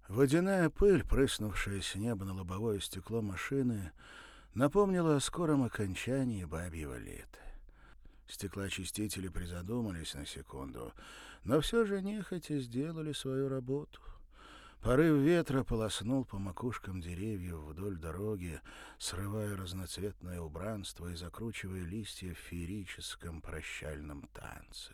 Водяная пыль, прыснувшая с неба на лобовое стекло машины, напомнила о скором окончании бабьего лета. Стеклоочистители призадумались на секунду, но все же нехотя сделали свою работу. Порыв ветра полоснул по макушкам деревьев вдоль дороги, срывая разноцветное убранство и закручивая листья в феерическом прощальном танце.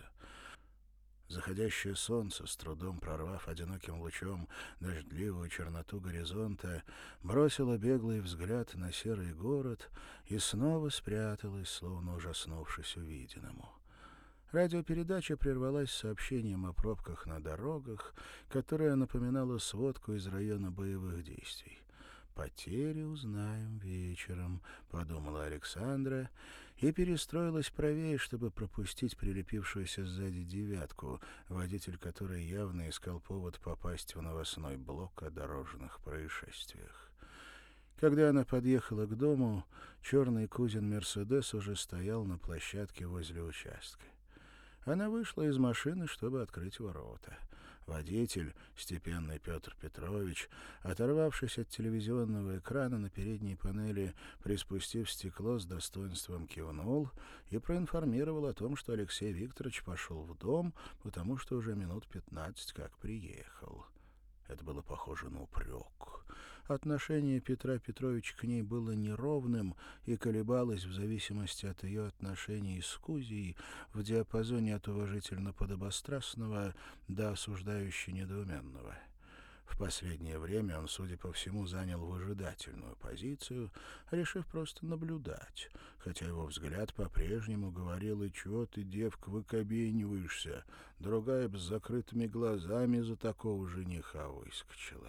Заходящее солнце, с трудом прорвав одиноким лучом дождливую черноту горизонта, бросило беглый взгляд на серый город и снова спряталось, словно ужаснувшись увиденному. Радиопередача прервалась сообщением о пробках на дорогах, которое напоминало сводку из района боевых действий. «Потери узнаем вечером», — подумала Александра, и перестроилась правее, чтобы пропустить прилепившуюся сзади девятку, водитель которой явно искал повод попасть в новостной блок о дорожных происшествиях. Когда она подъехала к дому, черный кузин «Мерседес» уже стоял на площадке возле участка. Она вышла из машины, чтобы открыть ворота. Водитель, степенный Петр Петрович, оторвавшись от телевизионного экрана на передней панели, приспустив стекло, с достоинством кивнул и проинформировал о том, что Алексей Викторович пошел в дом, потому что уже минут 15 как приехал. Это было похоже на упрек. Отношение Петра Петровича к ней было неровным и колебалось в зависимости от ее отношений с Кузей в диапазоне от уважительно-подобострастного до осуждающе-недоуменного. В последнее время он, судя по всему, занял выжидательную позицию, решив просто наблюдать, хотя его взгляд по-прежнему говорил: «И чего ты, девка, выкобениваешься? Другая б с закрытыми глазами за такого жениха выскочила».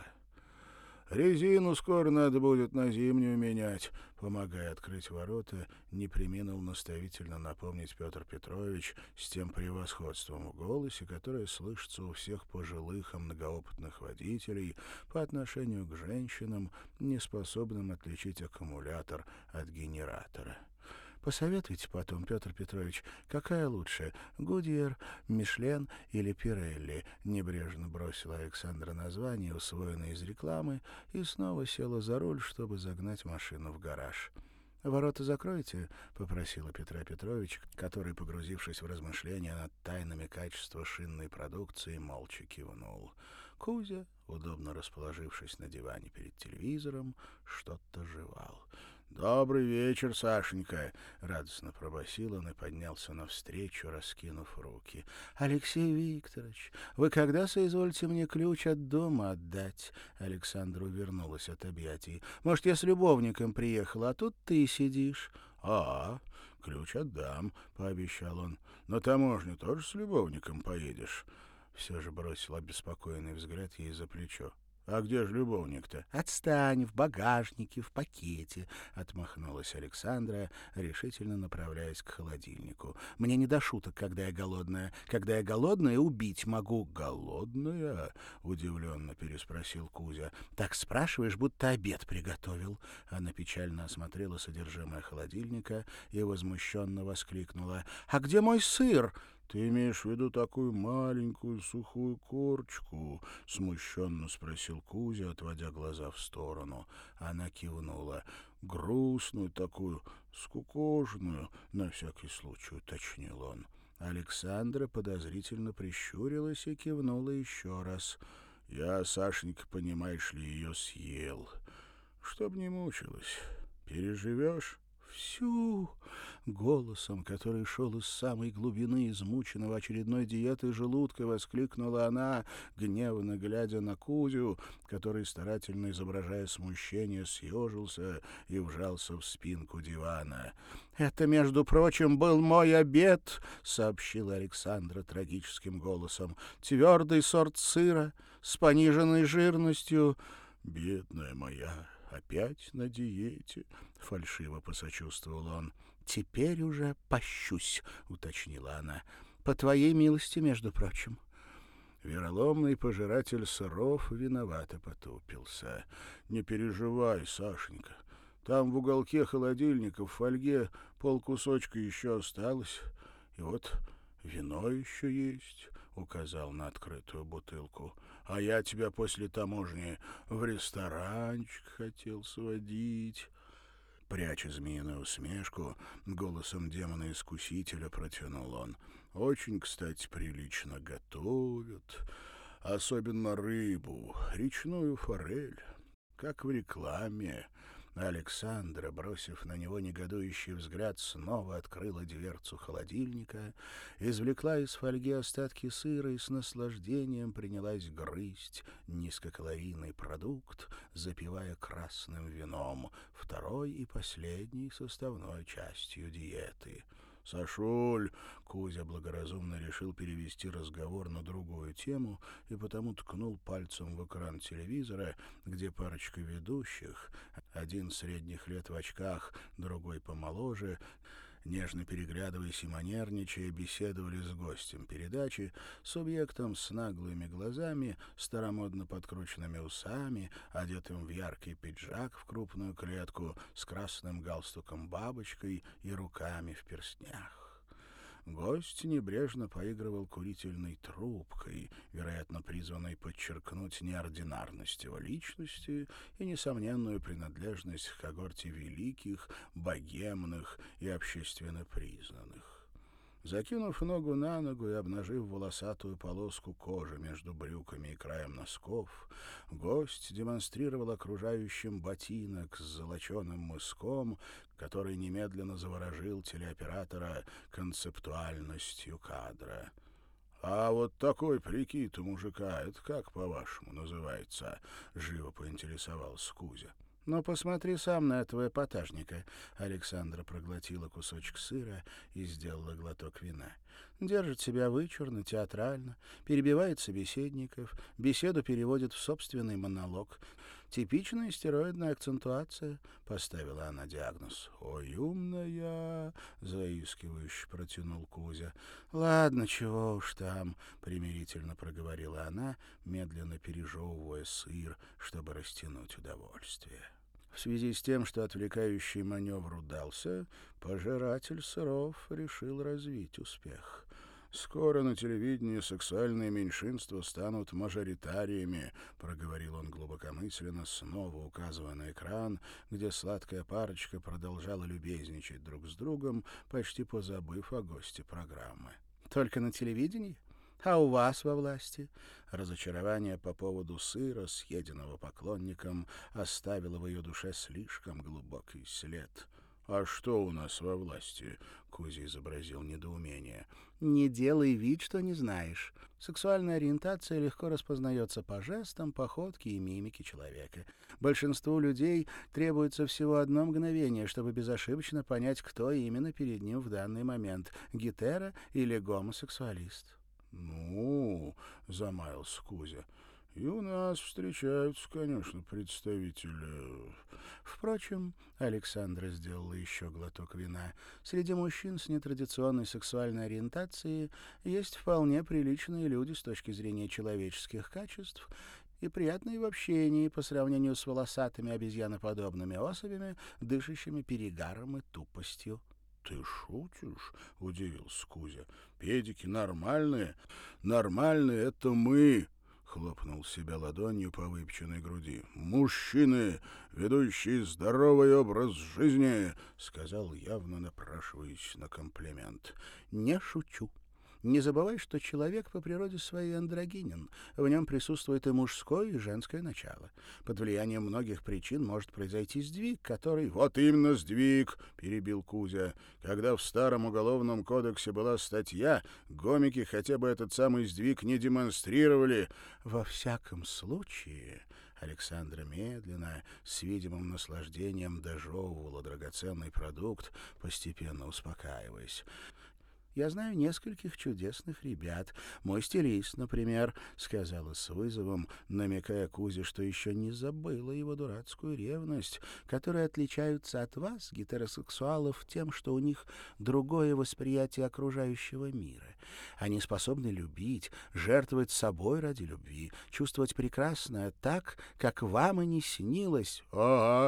«Резину скоро надо будет на зимнюю менять», — помогая открыть ворота, не преминул наставительно напомнить Петр Петрович с тем превосходством в голосе, которое слышится у всех пожилых и многоопытных водителей по отношению к женщинам, не способным отличить аккумулятор от генератора. «Посоветуйте потом, Петр Петрович, какая лучше, Гудьер, Мишлен или Пирелли?» — небрежно бросила Александра название, усвоенное из рекламы, и снова села за руль, чтобы загнать машину в гараж. «Ворота закроете?» — попросила Петра Петрович, который, погрузившись в размышления над тайнами качества шинной продукции, молча кивнул. Кузя, удобно расположившись на диване перед телевизором, что-то жевал. «Добрый вечер, Сашенька!» — радостно пробасил он и поднялся навстречу, раскинув руки. «Алексей Викторович, вы когда соизволите мне ключ от дома отдать?» Александра увернулась от объятий. «Может, я с любовником приехала, а тут ты сидишь?» Ключ отдам», — пообещал он. «На таможню тоже с любовником поедешь?» Все же бросил обеспокоенный взгляд ей за плечо. «А где же любовник-то?» «Отстань, в багажнике, в пакете», — отмахнулась Александра, решительно направляясь к холодильнику. «Мне не до шуток, когда я голодная. Когда я голодная, убить могу». «Голодная?» — удивленно переспросил Кузя. «Так спрашиваешь, будто обед приготовил». Она печально осмотрела содержимое холодильника и возмущенно воскликнула: «А где мой сыр?» «Ты имеешь в виду такую маленькую сухую корочку?» — смущенно спросил Кузя, отводя глаза в сторону. Она кивнула. «Грустную такую, скукоженную», — на всякий случай уточнил он. Александра подозрительно прищурилась и кивнула еще раз. «Я, Сашенька, понимаешь ли, ее съел. Чтоб не мучилась. Переживешь?» «Всю!» — голосом, который шел из самой глубины измученного очередной диетой желудка, воскликнула она, гневно глядя на Кузю, который, старательно изображая смущение, съежился и вжался в спинку дивана. «Это, между прочим, был мой обед!» — сообщила Александра трагическим голосом. «Твердый сорт сыра с пониженной жирностью». «Бедная моя! Опять на диете?» — фальшиво посочувствовал он. «Теперь уже пощусь», — уточнила она. «По твоей милости, между прочим». Вероломный пожиратель сыров виновато потупился. «Не переживай, Сашенька. Там в уголке холодильника в фольге полкусочка еще осталось. И вот вино еще есть», — указал на открытую бутылку. А я тебя после таможни в ресторанчик хотел сводить». Пряча змеиную усмешку, голосом демона-искусителя протянул он. «Очень, кстати, прилично готовят. Особенно рыбу, речную форель, как в рекламе». Александра, бросив на него негодующий взгляд, снова открыла дверцу холодильника, извлекла из фольги остатки сыра и с наслаждением принялась грызть низкокалорийный продукт, запивая красным вином, второй и последней составной частью диеты. «Сашуль!» — Кузя благоразумно решил перевести разговор на другую тему и потому ткнул пальцем в экран телевизора, где парочка ведущих, один средних лет в очках, другой помоложе, нежно переглядываясь и манерничая, беседовали с гостем передачи, субъектом с наглыми глазами, старомодно подкрученными усами, одетым в яркий пиджак в крупную клетку, с красным галстуком-бабочкой и руками в перстнях. Гость небрежно поигрывал курительной трубкой, вероятно, призванной подчеркнуть неординарность его личности и несомненную принадлежность к когорте великих, богемных и общественно признанных. Закинув ногу на ногу и обнажив волосатую полоску кожи между брюками и краем носков, гость демонстрировал окружающим ботинок с золоченым мыском, который немедленно заворожил телеоператора концептуальностью кадра. «А вот такой прикид у мужика, это как, по-вашему, называется?» — живо поинтересовался Кузя. «Ну, посмотри сам на этого эпатажника». Александра проглотила кусочек сыра и сделала глоток вина. Держит себя вычурно, театрально, перебивает собеседников, беседу переводит в собственный монолог. «Типичная стероидная акцентуация», — поставила она диагноз. «Ой, умная», — заискивающе протянул Кузя. «Ладно, чего уж там», — примирительно проговорила она, медленно пережевывая сыр, чтобы растянуть удовольствие. В связи с тем, что отвлекающий маневр удался, пожиратель сыров решил развить успех. «Скоро на телевидении сексуальные меньшинства станут мажоритариями», — проговорил он глубокомысленно, снова указывая на экран, где сладкая парочка продолжала любезничать друг с другом, почти позабыв о госте программы. «Только на телевидении? А у вас во власти?» Разочарование по поводу сыра, съеденного поклонником, оставило в ее душе слишком глубокий след. «А что у нас во власти?» — Кузя изобразил недоумение. «Не делай вид, что не знаешь. Сексуальная ориентация легко распознается по жестам, походке и мимике человека. Большинству людей требуется всего одно мгновение, чтобы безошибочно понять, кто именно перед ним в данный момент — гетеро или гомосексуалист». «Ну, — замаялся Кузя, — и у нас встречаются, конечно, представители...» Впрочем, Александра сделала еще глоток вина. Среди мужчин с нетрадиционной сексуальной ориентацией есть вполне приличные люди с точки зрения человеческих качеств и приятные в общении по сравнению с волосатыми обезьяноподобными особями, дышащими перегаром и тупостью. «Ты шутишь?» — удивился Кузя. «Педики нормальные. Нормальные — это мы!» — хлопнул себя ладонью по выпеченной груди. «Мужчины, ведущие здоровый образ жизни!» — сказал, явно напрашиваясь на комплимент. «Не шучу. Не забывай, что человек по природе своей андрогинен. В нем присутствует и мужское, и женское начало. Под влиянием многих причин может произойти сдвиг, который...» «Вот именно сдвиг!» — перебил Кузя. «Когда в старом уголовном кодексе была статья, гомики хотя бы этот самый сдвиг не демонстрировали». «Во всяком случае...» Александра медленно, с видимым наслаждением дожевывала драгоценный продукт, постепенно успокаиваясь. «Я знаю нескольких чудесных ребят. Мой стилист, например», — сказала с вызовом, намекая Кузе, что еще не забыла его дурацкую ревность, которые отличаются от вас, гетеросексуалов, тем, что у них другое восприятие окружающего мира. Они способны любить, жертвовать собой ради любви, чувствовать прекрасное так, как вам и не снилось». «Ага,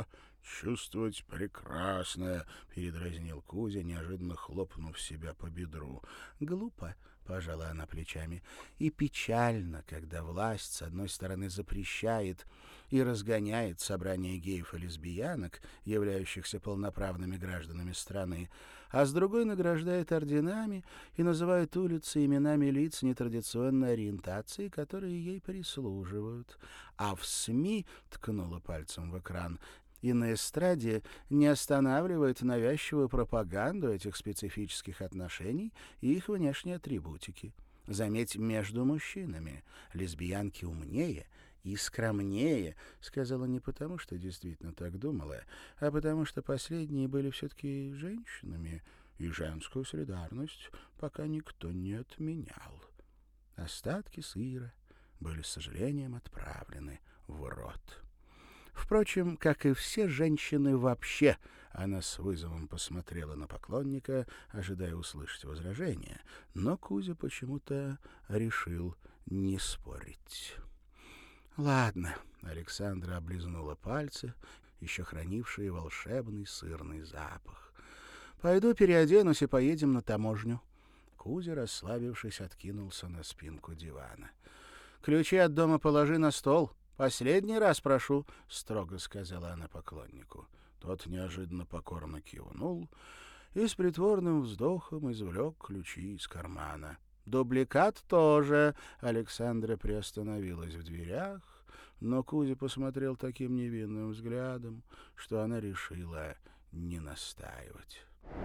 чувствовать прекрасное, — передразнил Кузя, неожиданно хлопнув себя по бедру. — Глупо, — пожала она плечами, — и печально, когда власть, с одной стороны, запрещает и разгоняет собрания геев и лесбиянок, являющихся полноправными гражданами страны, а с другой награждает орденами и называет улицы именами лиц нетрадиционной ориентации, которые ей прислуживают. А в СМИ, — ткнула пальцем в экран, — и на эстраде не останавливает навязчивую пропаганду этих специфических отношений и их внешней атрибутики. Заметь, между мужчинами. Лесбиянки умнее и скромнее, сказала не потому, что действительно так думала, а потому что последние были все-таки женщинами, и женскую солидарность пока никто не отменял. Остатки сыра были с сожалением отправлены в рот. Впрочем, как и все женщины вообще, она с вызовом посмотрела на поклонника, ожидая услышать возражение, но Кузя почему-то решил не спорить. «Ладно», — Александра облизнула пальцы, еще хранившие волшебный сырный запах. «Пойду переоденусь и поедем на таможню». Кузя, расслабившись, откинулся на спинку дивана. «Ключи от дома положи на стол. «Последний раз прошу», — строго сказала она поклоннику. Тот неожиданно покорно кивнул и с притворным вздохом извлек ключи из кармана. «Дубликат тоже», — Александра приостановилась в дверях, но Кузя посмотрел таким невинным взглядом, что она решила не настаивать.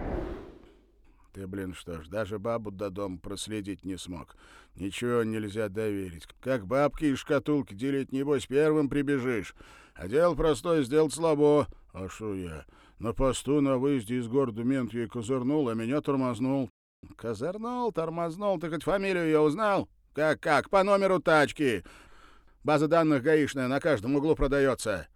«Ты, что ж, даже бабу до дома проследить не смог. Ничего нельзя доверить. Как бабки и шкатулки делить, небось, первым прибежишь. А дело простое сделать слабо. А что я? На посту на выезде из города мент ей козырнул, а меня тормознул». «Козырнул, тормознул, ты хоть фамилию ее узнал? Как? По номеру тачки. База данных гаишная на каждом углу продается».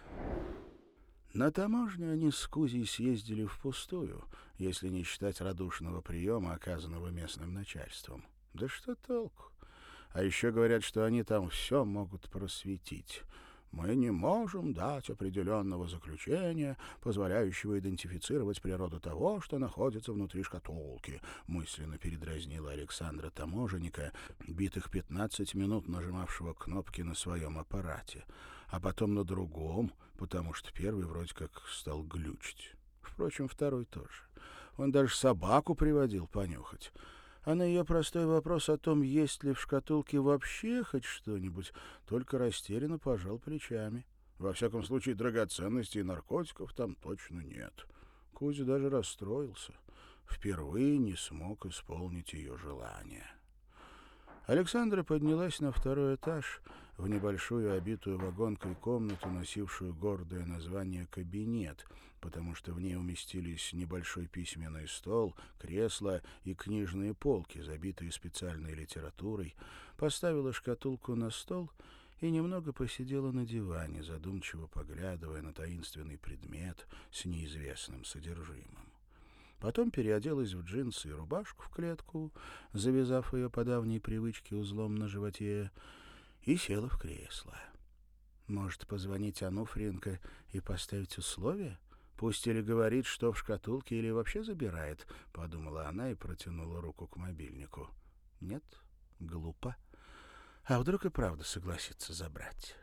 На таможню они с Кузей съездили впустую, если не считать радушного приема, оказанного местным начальством. Да что толку? А еще говорят, что они там все могут просветить. «Мы не можем дать определенного заключения, позволяющего идентифицировать природу того, что находится внутри шкатулки», — мысленно передразнила Александра таможенника, битых 15 минут нажимавшего кнопки на своем аппарате, а потом на другом, потому что первый вроде как стал глючить. Впрочем, второй тоже. Он даже собаку приводил понюхать. А на ее простой вопрос о том, есть ли в шкатулке вообще хоть что-нибудь, только растерянно пожал плечами. Во всяком случае, драгоценностей и наркотиков там точно нет. Кузя даже расстроился. Впервые не смог исполнить ее желание. Александра поднялась на второй этаж, в небольшую обитую вагонкой комнату, носившую гордое название «кабинет», потому что в ней уместились небольшой письменный стол, кресло и книжные полки, забитые специальной литературой, поставила шкатулку на стол и немного посидела на диване, задумчиво поглядывая на таинственный предмет с неизвестным содержимым. Потом переоделась в джинсы и рубашку в клетку, завязав ее по давней привычке узлом на животе, и села в кресло. Может, позвонить Ануфриенко и поставить условия? Пусть или говорит, что в шкатулке, или вообще забирает, — подумала она и протянула руку к мобильнику. Нет, глупо. А вдруг и правда согласится забрать?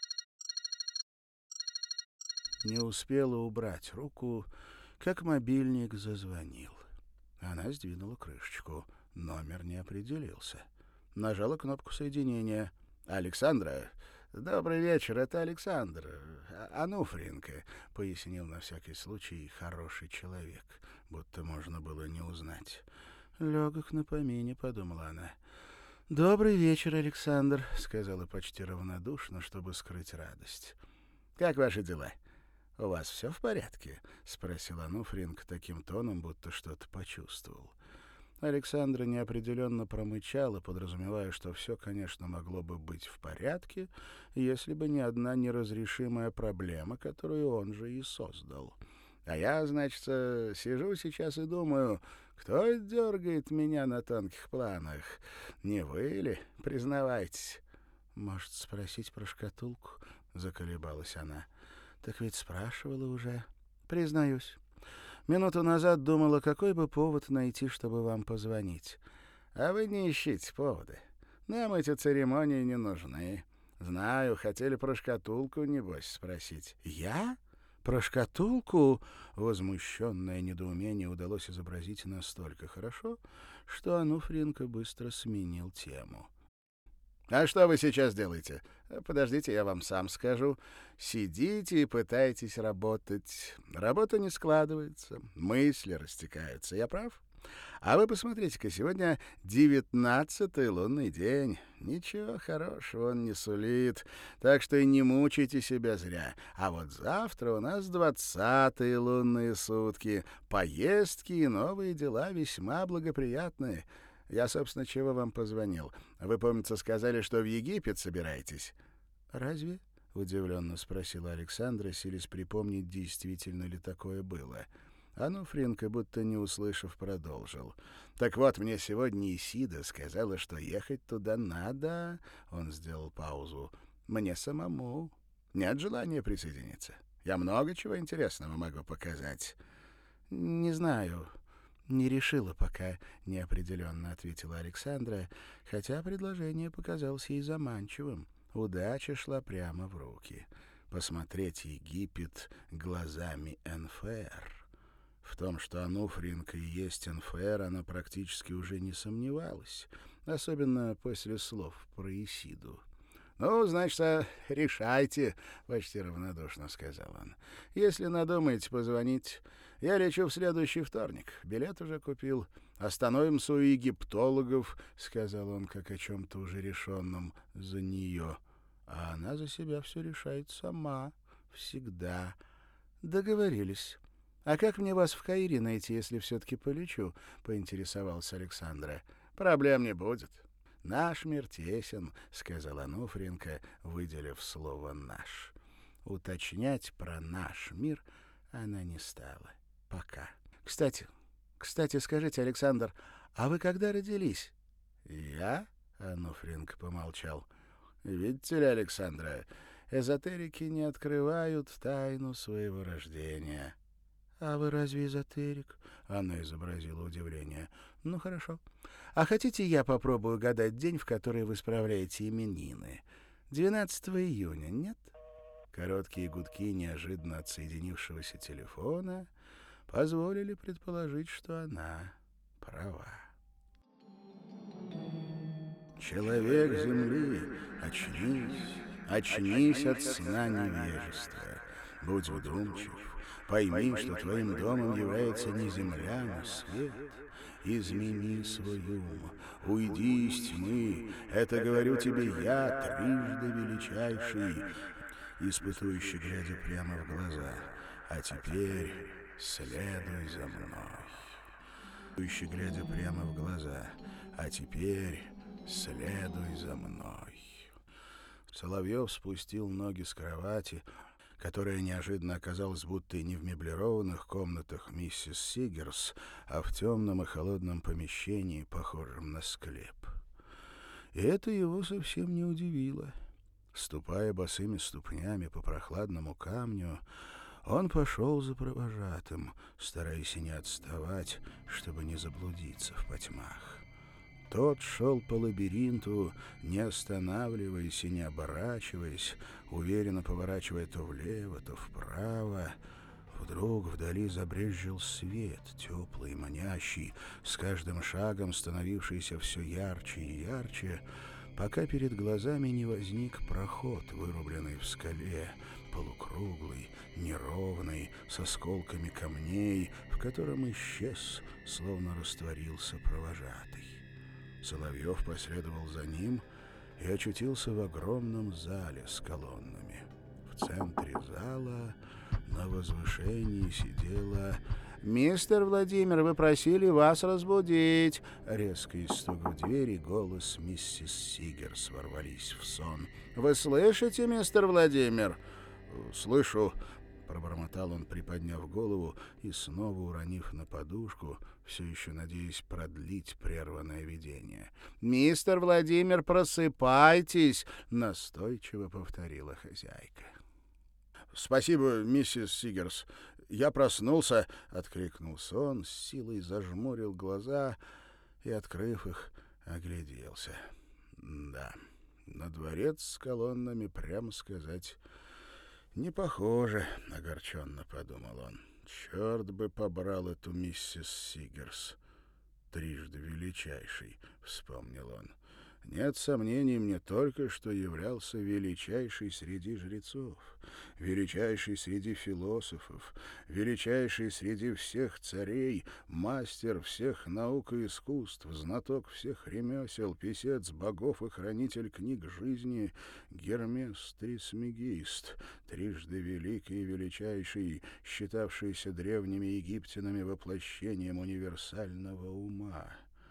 Не успела убрать руку, как мобильник зазвонил. Она сдвинула крышечку. Номер не определился. Нажала кнопку соединения. «Александра? Добрый вечер, это Александр. Ануфриенко», — пояснил на всякий случай хороший человек, будто можно было не узнать. «Легок на помине», — подумала она. «Добрый вечер, Александр», — сказала почти равнодушно, чтобы скрыть радость. «Как ваши дела? У вас все в порядке?» — спросил Ануфриенко таким тоном, будто что-то почувствовал. Александра неопределенно промычала, подразумевая, что все, конечно, могло бы быть в порядке, если бы не одна неразрешимая проблема, которую он же и создал. «А я, значит, сижу сейчас и думаю, кто дергает меня на тонких планах? Не вы ли? Признавайтесь». «Может, спросить про шкатулку?» — заколебалась она. Так ведь спрашивала уже. Признаюсь. Минуту назад думала, какой бы повод найти, чтобы вам позвонить. А вы не ищите поводы. Нам эти церемонии не нужны. Знаю, хотели про шкатулку, небось, спросить. Я? Про шкатулку? Возмущенное недоумение удалось изобразить настолько хорошо, что Ануфриенко быстро сменил тему. «А что вы сейчас делаете? Подождите, я вам сам скажу. Сидите и пытаетесь работать. Работа не складывается, мысли растекаются. Я прав? А вы посмотрите-ка, сегодня 19-й лунный день. Ничего хорошего он не сулит, так что и не мучайте себя зря. А вот завтра у нас 20-е лунные сутки. Поездки и новые дела весьма благоприятные. Я, собственно, чего вам позвонил. Вы, помнится, сказали, что в Египет собираетесь. «Разве?» — удивленно спросила Александра, силясь припомнить, действительно ли такое было. Ануфриенко, будто не услышав, продолжил. «Так вот, мне сегодня Исида сказала, что ехать туда надо...» Он сделал паузу. «Мне самому. Нет желания присоединиться. Я много чего интересного могу показать». «Не знаю. Не решила пока», — неопределенно ответила Александра, хотя предложение показалось ей заманчивым. Удача шла прямо в руки. Посмотреть Египет глазами НФР. В том, что Ануфриенко и есть НФР, она практически уже не сомневалась, особенно после слов про Исиду. «Ну, значит, решайте», — почти равнодушно сказал он. «Если надумаете позвонить, я лечу в следующий вторник. Билет уже купил. Остановимся у египтологов», — сказал он, как о чем-то уже решенном за нее. А она за себя все решает сама. Всегда. Договорились. «А как мне вас в Каире найти, если все-таки полечу?» — поинтересовалась Александра. «Проблем не будет. Наш мир тесен», — сказала Ануфриенко, выделив слово «наш». Уточнять про наш мир она не стала. Пока. Кстати, скажите, Александр, а вы когда родились?» «Я?» — Ануфриенко помолчал. «Видите ли, Александра, эзотерики не открывают тайну своего рождения». «А вы разве эзотерик?» — она изобразила удивление. «Ну, хорошо. А хотите, я попробую гадать день, в который вы справляете именины? 12 июня, нет?» Короткие гудки неожиданно отсоединившегося телефона позволили предположить, что она права. «Человек земли, очнись, очнись от сна невежества, будь вдумчив. Пойми, что твоим домом является не земля, но свет. Измени свой ум, уйди из тьмы. Это говорю тебе я, трижды величайший, испытующий, глядя прямо в глаза. А теперь следуй за мной. Испытующий, глядя прямо в глаза. А теперь следуй за мной». Соловьев спустил ноги с кровати, которая неожиданно оказалась будто и не в меблированных комнатах миссис Сигерс, а в темном и холодном помещении, похожем на склеп. И это его совсем не удивило. Ступая босыми ступнями по прохладному камню, он пошел за провожатым, стараясь не отставать, чтобы не заблудиться в потьмах. Тот шел по лабиринту, не останавливаясь и не оборачиваясь, уверенно поворачивая то влево, то вправо. Вдруг вдали забрезжил свет, теплый и манящий, с каждым шагом становившийся все ярче и ярче, пока перед глазами не возник проход, вырубленный в скале, полукруглый, неровный, с осколками камней, в котором исчез, словно растворился провожатый. Соловьев последовал за ним и очутился в огромном зале с колоннами. В центре зала на возвышении сидела... «Мистер Владимир, вы просили вас разбудить!» Резкий стук в двери, голос миссис Сигерс ворвались в сон. «Вы слышите, мистер Владимир?» «Слышу», — пробормотал он, приподняв голову и снова уронив на подушку, все еще надеясь продлить прерванное видение. «Мистер Владимир, просыпайтесь!» — настойчиво повторила хозяйка. «Спасибо, миссис Сигерс. Я проснулся», — откликнулся он, с силой зажмурил глаза и, открыв их, огляделся. Да, на дворец с колоннами, прямо сказать, не похоже, — огорченно подумал он. Черт бы побрал эту миссис Сигерс. Трижды величайший, — вспомнил он. Нет сомнений, мне только что являлся величайший среди жрецов, величайший среди философов, величайший среди всех царей, мастер всех наук и искусств, знаток всех ремесел, писец богов и хранитель книг жизни, Гермес Трисмегист, трижды великий и величайший, считавшийся древними египтянами воплощением универсального ума.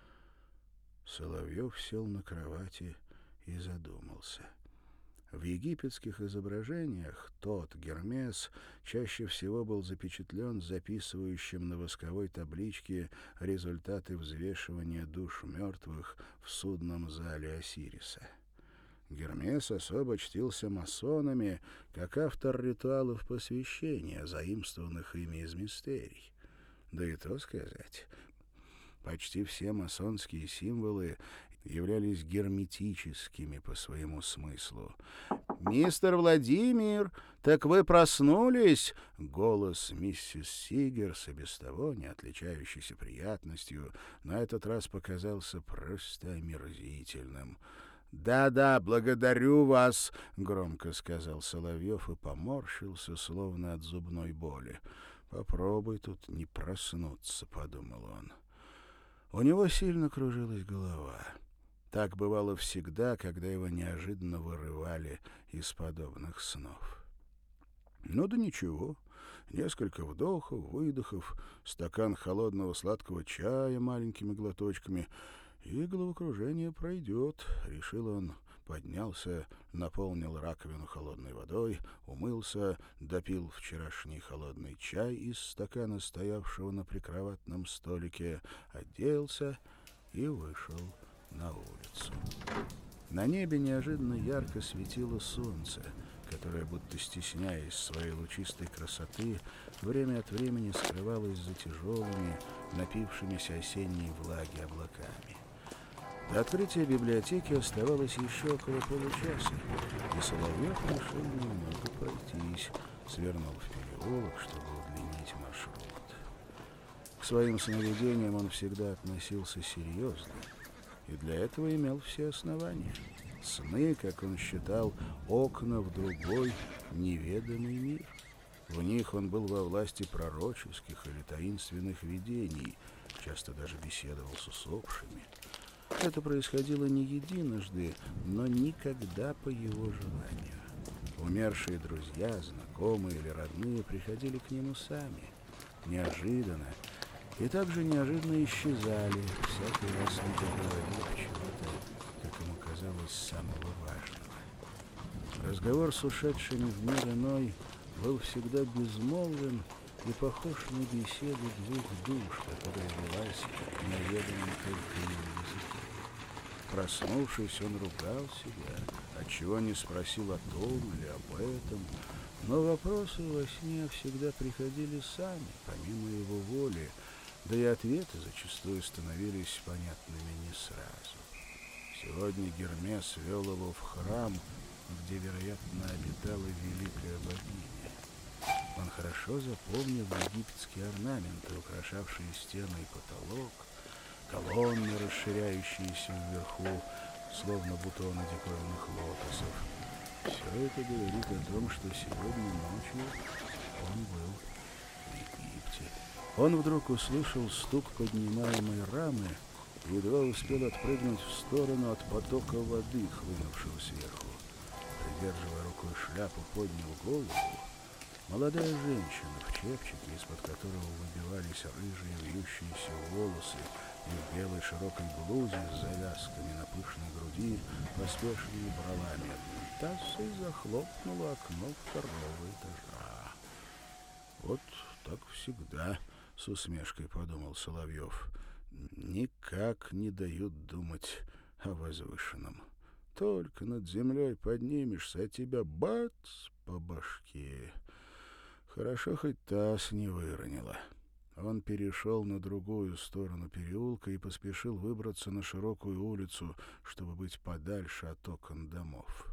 Соловьев сел на кровати и задумался. В египетских изображениях тот Гермес чаще всего был запечатлен записывающим на восковой табличке результаты взвешивания душ мертвых в судном зале Осириса. Гермес особо чтился масонами, как автор ритуалов посвящения, заимствованных ими из мистерий. Да и то сказать, почти все масонские символы являлись герметическими по своему смыслу. «Мистер Владимир, так вы проснулись?» Голос миссис Сигерс, и без того не отличающийся приятностью, на этот раз показался просто омерзительным. «Да-да, благодарю вас», — громко сказал Соловьев и поморщился, словно от зубной боли. «Попробуй тут не проснуться», — подумал он. У него сильно кружилась голова. Так бывало всегда, когда его неожиданно вырывали из подобных снов. Ну да ничего. Несколько вдохов, выдохов, стакан холодного сладкого чая маленькими глоточками, и головокружение пройдет, решил он. Поднялся, наполнил раковину холодной водой, умылся, допил вчерашний холодный чай из стакана, стоявшего на прикроватном столике, оделся и вышел на улицу. На небе неожиданно ярко светило солнце, которое, будто стесняясь своей лучистой красоты, время от времени скрывалось за тяжелыми, напившимися осенней влаги облаками. До открытия библиотеки оставалось еще около получаса, и Соловьев решил немного пройтись, свернул в переулок, чтобы удлинить маршрут. К своим сновидениям он всегда относился серьезно, и для этого имел все основания. Сны, как он считал, окна в другой, неведомый мир. В них он был во власти пророческих или таинственных видений, часто даже беседовал с усопшими. Это происходило не единожды, но никогда по его желанию. Умершие друзья, знакомые или родные приходили к нему сами, неожиданно, и также неожиданно исчезали, всякий раз не договорив чего-то, как ему казалось, самого важного. Разговор с ушедшими в мир иной был всегда безмолвен и похож на беседу двух душ, которая велась на ведомом только им языке. Проснувшись, он ругал себя, отчего не спросил о том или об этом, но вопросы во сне всегда приходили сами, помимо его воли, да и ответы зачастую становились понятными не сразу. Сегодня Гермес вел его в храм, где, вероятно, обитала великая богиня. Он хорошо запомнил египетские орнаменты, украшавшие стены и потолок, колонны, расширяющиеся вверху, словно бутоны диковинных лотосов. Все это говорит о том, что сегодня ночью он был в Египте. Он вдруг услышал стук поднимаемой рамы и едва успел отпрыгнуть в сторону от потока воды, хлынувшего сверху. Придерживая рукой шляпу, поднял голову. Молодая женщина в чепчике, из-под которого выбивались рыжие вьющиеся волосы, и в белой широкой блузе с завязками на пышной груди поспешно убрала медный таз и захлопнула окно второго этажа. «Вот так всегда», — с усмешкой подумал Соловьев, — «никак не дают думать о возвышенном. только над землей поднимешься, а тебя бац по башке. Хорошо, хоть таз не выронила. Он перешел на другую сторону переулка и поспешил выбраться на широкую улицу, чтобы быть подальше от окон домов.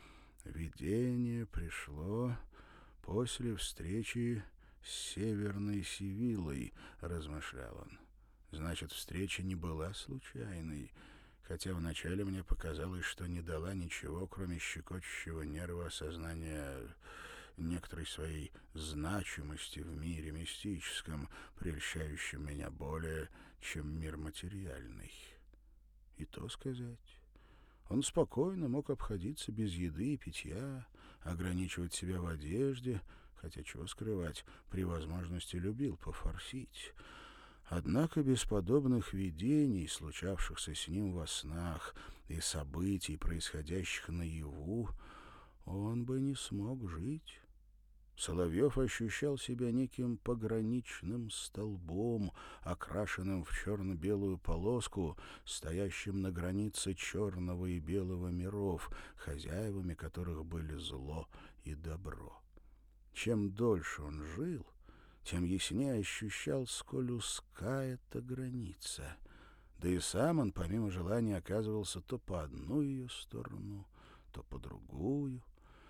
Видение пришло после встречи с Северной Сивиллой, размышлял он. Значит, встреча не была случайной, хотя вначале мне показалось, что не дала ничего, кроме щекочущего нерва осознания некоторой своей значимости в мире мистическом, прельщающем меня более, чем мир материальный. И то сказать. Он спокойно мог обходиться без еды и питья, ограничивать себя в одежде, хотя, чего скрывать, при возможности любил пофорсить. Однако без подобных видений, случавшихся с ним во снах, и событий, происходящих наяву, он бы не смог жить. Соловьев ощущал себя неким пограничным столбом, окрашенным в черно-белую полоску, стоящим на границе черного и белого миров, хозяевами которых были зло и добро. Чем дольше он жил, тем яснее ощущал, сколь узка эта граница. Да и сам он, помимо желания, оказывался то по одну ее сторону, то по другую.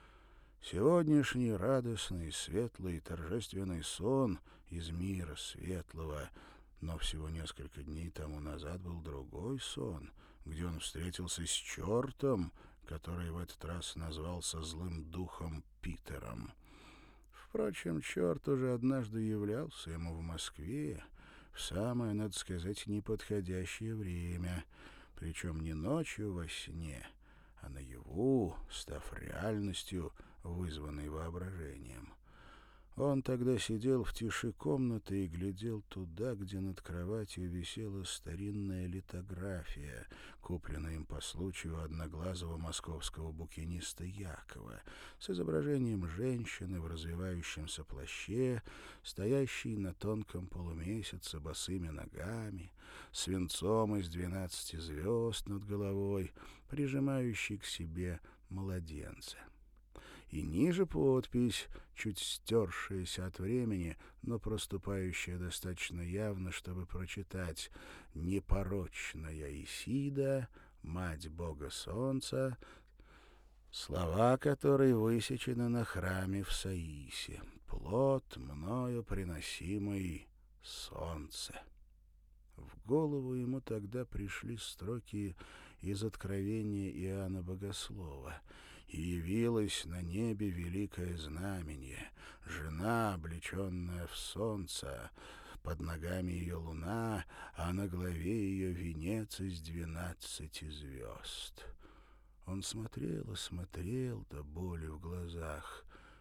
Сегодняшний радостный, светлый, торжественный сон из мира светлого, но всего несколько дней тому назад был другой сон, где он встретился с чертом, который в этот раз назвался злым духом Питером. Впрочем, черт уже однажды являлся ему в Москве в самое, надо сказать, неподходящее время, причем не ночью во сне, а наяву, став реальностью, вызванной воображением. Он тогда сидел в тиши комнаты и глядел туда, где над кроватью висела старинная литография, купленная им по случаю одноглазого московского букиниста Якова, с изображением женщины в развивающемся плаще, стоящей на тонком полумесяце босыми ногами, свинцом из 12 звезд над головой, прижимающей к себе младенца. И ниже подпись, чуть стершаяся от времени, но проступающая достаточно явно, чтобы прочитать: «Непорочная Исида, мать Бога Солнца», слова которой высечены на храме в Саисе: «Плод мною приносимый солнце». В голову ему тогда пришли строки из Откровения Иоанна Богослова: «И явилось на небе великое знамение, жена, облеченная в солнце, под ногами ее луна, а на главе ее венец из 12 звезд». Он смотрел и смотрел до боли в глазах,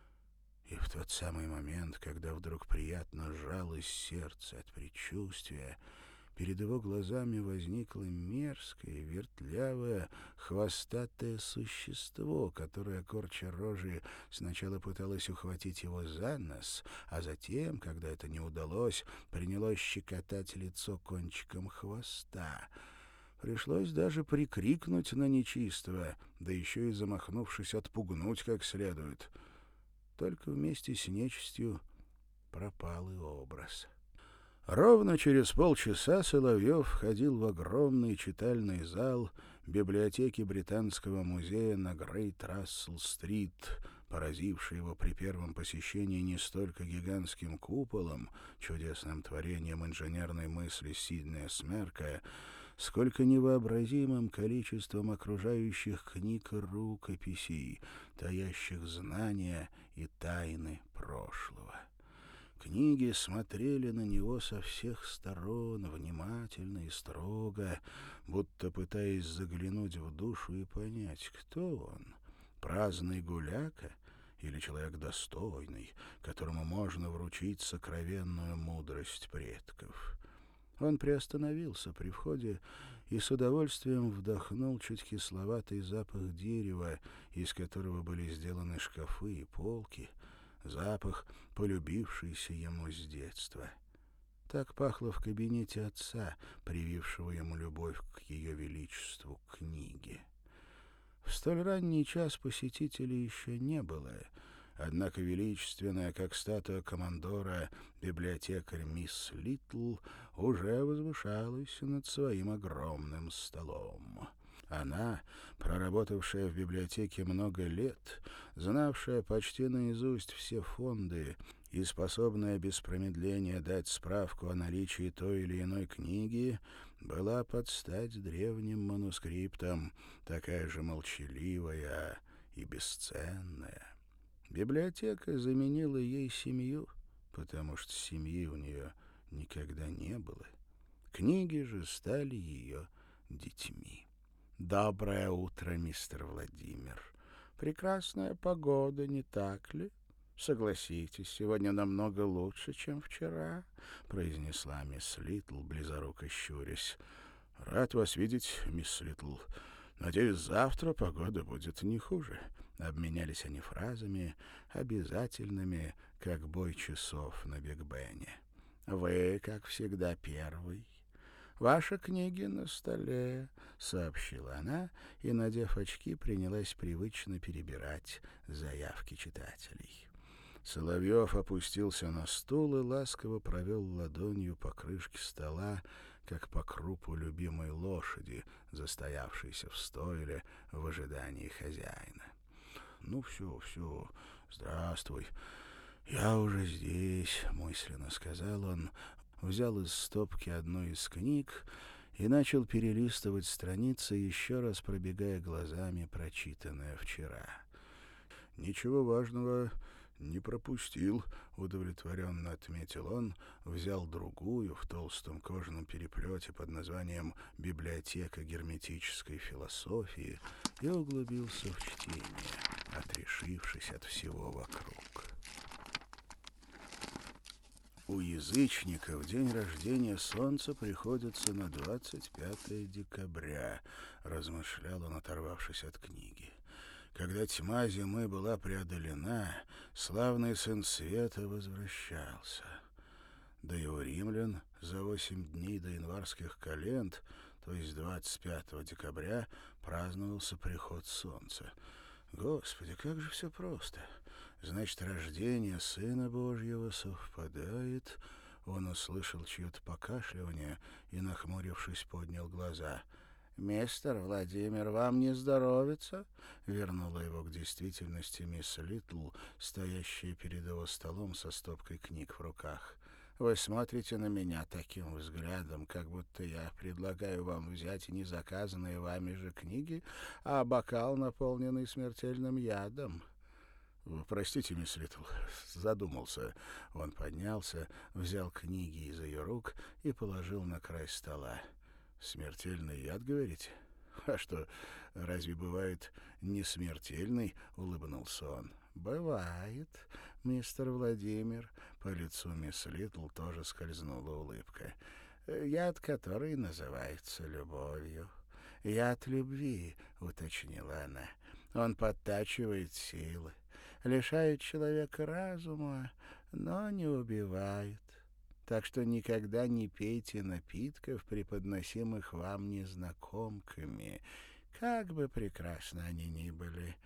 и в тот самый момент, когда вдруг приятно сжалось сердце от предчувствия, перед его глазами возникло мерзкое, вертлявое, хвостатое существо, которое, корча рожи, сначала пыталось ухватить его за нос, а затем, когда это не удалось, принялось щекотать лицо кончиком хвоста. Пришлось даже прикрикнуть на нечистого, да еще и, замахнувшись, отпугнуть как следует. Только вместе с нечистью пропал и образ. Ровно через полчаса Соловьев входил в огромный читальный зал библиотеки Британского музея на Грейт-Рассел-стрит, поразивший его при первом посещении не столько гигантским куполом, чудесным творением инженерной мысли Сиднея Смерка, сколько невообразимым количеством окружающих книг и рукописей, таящих знания и тайны прошлого. Книги смотрели на него со всех сторон, внимательно и строго, будто пытаясь заглянуть в душу и понять, кто он — праздный гуляка или человек достойный, которому можно вручить сокровенную мудрость предков. Он приостановился при входе и с удовольствием вдохнул чуть кисловатый запах дерева, из которого были сделаны шкафы и полки, запах, полюбившийся ему с детства. Так пахло в кабинете отца, привившего ему любовь к ее величеству книге. В столь ранний час посетителей еще не было, однако величественная, как статуя командора, библиотекарь мисс Литл уже возвышалась над своим огромным столом. Она, проработавшая в библиотеке много лет, знавшая почти наизусть все фонды и способная без промедления дать справку о наличии той или иной книги, была под стать древним манускриптам, такая же молчаливая и бесценная. Библиотека заменила ей семью, потому что семьи у нее никогда не было. Книги же стали ее детьми. «Доброе утро, мистер Владимир. Прекрасная погода, не так ли? Согласитесь, сегодня намного лучше, чем вчера», — произнесла мисс Литл, близоруко щурясь. «Рад вас видеть, мисс Литл. Надеюсь, завтра погода будет не хуже». Обменялись они фразами, обязательными, как бой часов на Биг Бене. «Вы, как всегда, первый. Ваши книги на столе», — сообщила она и, надев очки, принялась привычно перебирать заявки читателей. Соловьев опустился на стул и ласково провел ладонью по крышке стола, как по крупу любимой лошади, застоявшейся в стойле в ожидании хозяина. «Ну все, все, здравствуй. Я уже здесь», — мысленно сказал он, взял из стопки одну из книг и начал перелистывать страницы, еще раз пробегая глазами прочитанное вчера. «Ничего важного не пропустил», — удовлетворенно отметил он, взял другую в толстом кожаном переплете под названием «Библиотека герметической философии» и углубился в чтение, отрешившись от всего вокруг. У язычников день рождения солнца приходится на 25 декабря, размышлял он, оторвавшись от книги. Когда тьма зимы была преодолена, славный сын света возвращался. Да и у римлян за 8 дней до январских календ, то есть 25 декабря, праздновался приход солнца. Господи, как же все просто! Значит, рождение Сына Божьего совпадает. Он услышал чье-то покашливание и, нахмурившись, поднял глаза. «Мистер Владимир, вам не здоровится?» — вернула его к действительности мисс Литл, стоящая перед его столом со стопкой книг в руках. «Вы смотрите на меня таким взглядом, как будто я предлагаю вам взять незаказанные вами же книги, а бокал, наполненный смертельным ядом». «Простите, мисс Литл, задумался». Он поднялся, взял книги из ее рук и положил на край стола. «Смертельный яд, говорите? А что, разве бывает несмертельный?» — улыбнулся он. «Бывает, мистер Владимир». По лицу мисс Литл тоже скользнула улыбка. «Яд, который называется любовью». «Яд любви», — уточнила она. «Он подтачивает силы, лишает человека разума, но не убивает. Так что никогда не пейте напитков, преподносимых вам незнакомками, как бы прекрасно они ни были.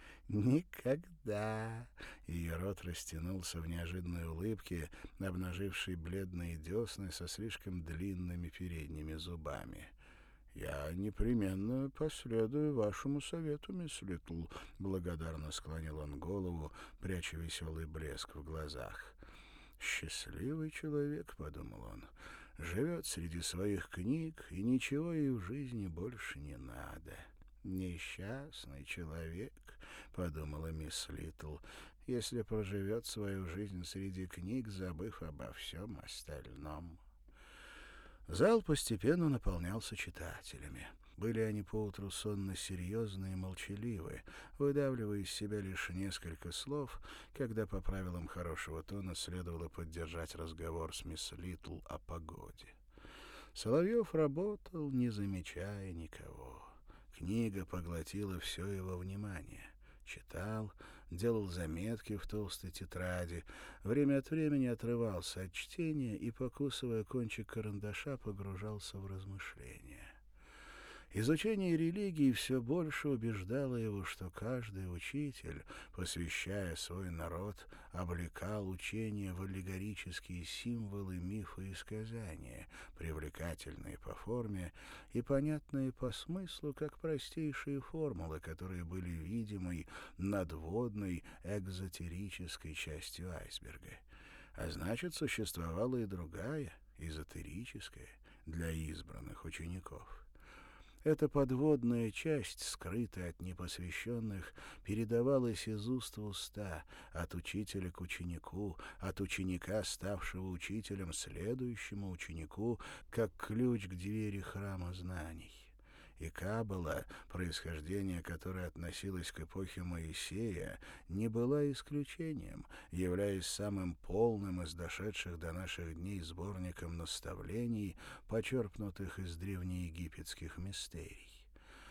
Никогда!» Ее рот растянулся в неожиданной улыбке, обнажившей бледные десны со слишком длинными передними зубами. «Я непременно последую вашему совету, мисс Литл», — благодарно склонил он голову, пряча веселый блеск в глазах. «Счастливый человек», — подумал он, — «живет среди своих книг, и ничего ей в жизни больше не надо». «Несчастный человек», — подумала мисс Литл, — «если проживет свою жизнь среди книг, забыв обо всем остальном». Зал постепенно наполнялся читателями. Были они поутру сонно-серьезны и молчаливы, выдавливая из себя лишь несколько слов, когда по правилам хорошего тона следовало поддержать разговор с мисс Литл о погоде. Соловьев работал, не замечая никого. Книга поглотила все его внимание. Читал, делал заметки в толстой тетради, время от времени отрывался от чтения и, покусывая кончик карандаша, погружался в размышления. Изучение религии все больше убеждало его, что каждый учитель, посвящая свой народ, облекал учение в аллегорические символы, мифы и сказания, привлекательные по форме и понятные по смыслу, как простейшие формулы, которые были видимой надводной экзотерической частью айсберга. А значит, существовала и другая, эзотерическая, для избранных учеников. Эта подводная часть, скрытая от непосвященных, передавалась из уст в уста, от учителя к ученику, от ученика, ставшего учителем, следующему ученику, как ключ к двери храма знаний. И Каббала, происхождение которой относилось к эпохе Моисея, не была исключением, являясь самым полным из дошедших до наших дней сборником наставлений, почерпнутых из древнеегипетских мистерий.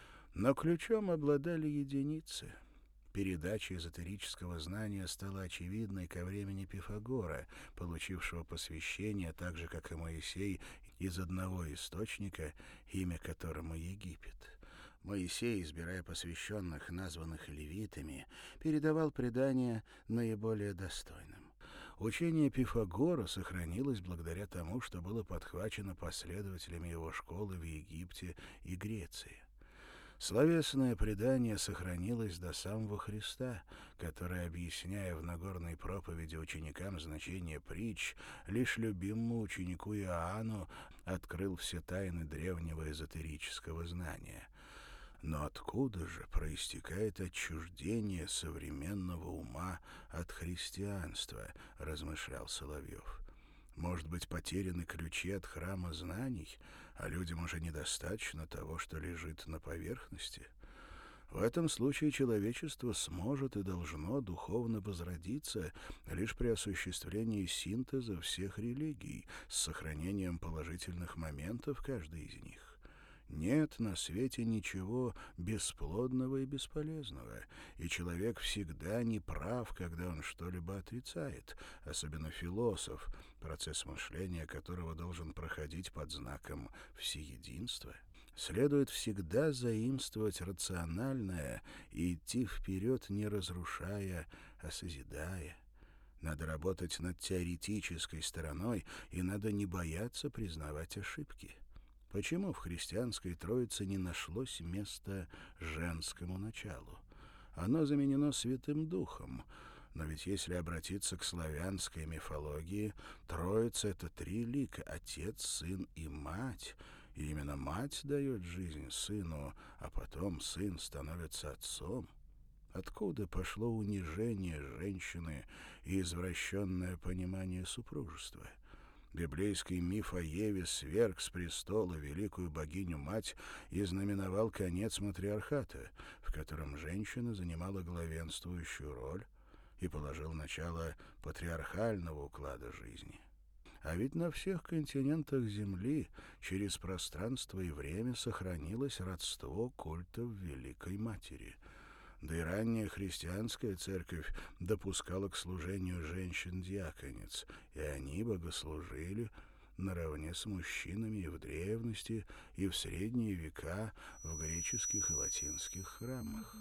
Но ключом обладали единицы. Передача эзотерического знания стала очевидной ко времени Пифагора, получившего посвящение, так же, как и Моисей, из одного источника, имя которому Египет. Моисей, избирая посвященных, названных левитами, передавал предания наиболее достойным. Учение Пифагора сохранилось благодаря тому, что было подхвачено последователями его школы в Египте и Греции. Словесное предание сохранилось до самого Христа, который, объясняя в Нагорной проповеди ученикам значение притч, лишь любимому ученику Иоанну открыл все тайны древнего эзотерического знания. Но откуда же проистекает отчуждение современного ума от христианства, размышлял Соловьев. Может быть, потеряны ключи от храма знаний, а людям уже недостаточно того, что лежит на поверхности? В этом случае человечество сможет и должно духовно возродиться лишь при осуществлении синтеза всех религий с сохранением положительных моментов каждой из них. Нет на свете ничего бесплодного и бесполезного, и человек всегда не прав, когда он что-либо отрицает, особенно философ, процесс мышления которого должен проходить под знаком всеединства. Следует всегда заимствовать рациональное и идти вперед, не разрушая, а созидая. Надо работать над теоретической стороной, и надо не бояться признавать ошибки. Почему в христианской Троице не нашлось места женскому началу? Оно заменено Святым Духом. Но ведь если обратиться к славянской мифологии, Троица — это три лика — Отец, Сын и Мать. И именно Мать дает жизнь Сыну, а потом Сын становится Отцом. Откуда пошло унижение женщины и извращенное понимание супружества? Библейский миф о Еве сверг с престола великую богиню-мать и знаменовал конец матриархата, в котором женщина занимала главенствующую роль и положил начало патриархального уклада жизни. А ведь на всех континентах Земли через пространство и время сохранилось родство культов Великой Матери. Да и ранняя христианская церковь допускала к служению женщин-диаконец, и они богослужили наравне с мужчинами и в древности, и в средние века в греческих и латинских храмах.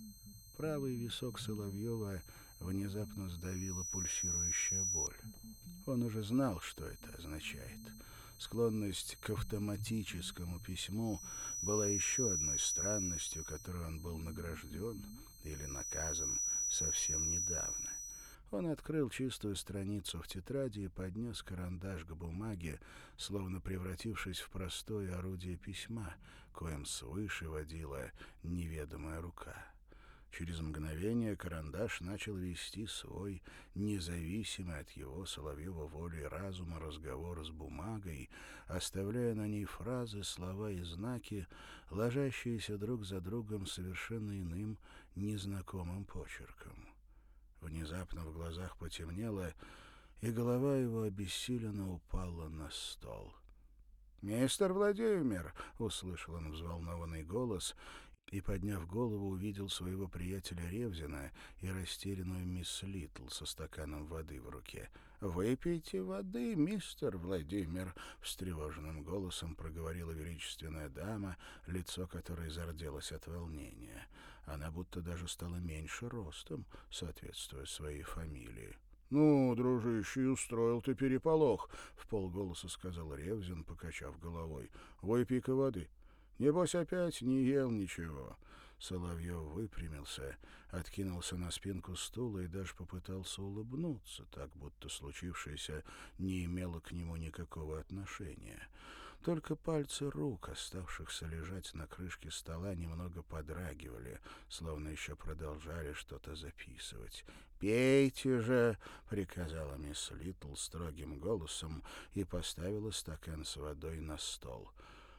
Правый висок Соловьева внезапно сдавила пульсирующая боль. Он уже знал, что это означает. Склонность к автоматическому письму была еще одной странностью, которой он был награжден или наказан совсем недавно. Он открыл чистую страницу в тетради и поднес карандаш к бумаге, словно превратившись в простое орудие письма, коим свыше водила неведомая рука. Через мгновение карандаш начал вести свой, независимый от его Соловьева воли и разума, разговор с бумагой, оставляя на ней фразы, слова и знаки, ложащиеся друг за другом совершенно иным, незнакомым почерком. Внезапно в глазах потемнело, и голова его обессиленно упала на стол. «Мистер Владимир!» — услышал он взволнованный голос, и, подняв голову, увидел своего приятеля Ревзина и растерянную мисс Литл со стаканом воды в руке. «Выпейте воды, мистер Владимир», — встревоженным голосом проговорила величественная дама, лицо которой зарделось от волнения. Она будто даже стала меньше ростом, соответствуя своей фамилии. «Ну, дружище, устроил ты переполох», — вполголоса сказал Ревзин, покачав головой. «Выпей-ка воды. Небось, опять не ел ничего». Соловьев выпрямился, откинулся на спинку стула и даже попытался улыбнуться, так будто случившееся не имело к нему никакого отношения. Только пальцы рук, оставшихся лежать на крышке стола, немного подрагивали, словно еще продолжали что-то записывать. «Пейте же!» — приказала мисс Литл строгим голосом и поставила стакан с водой на стол.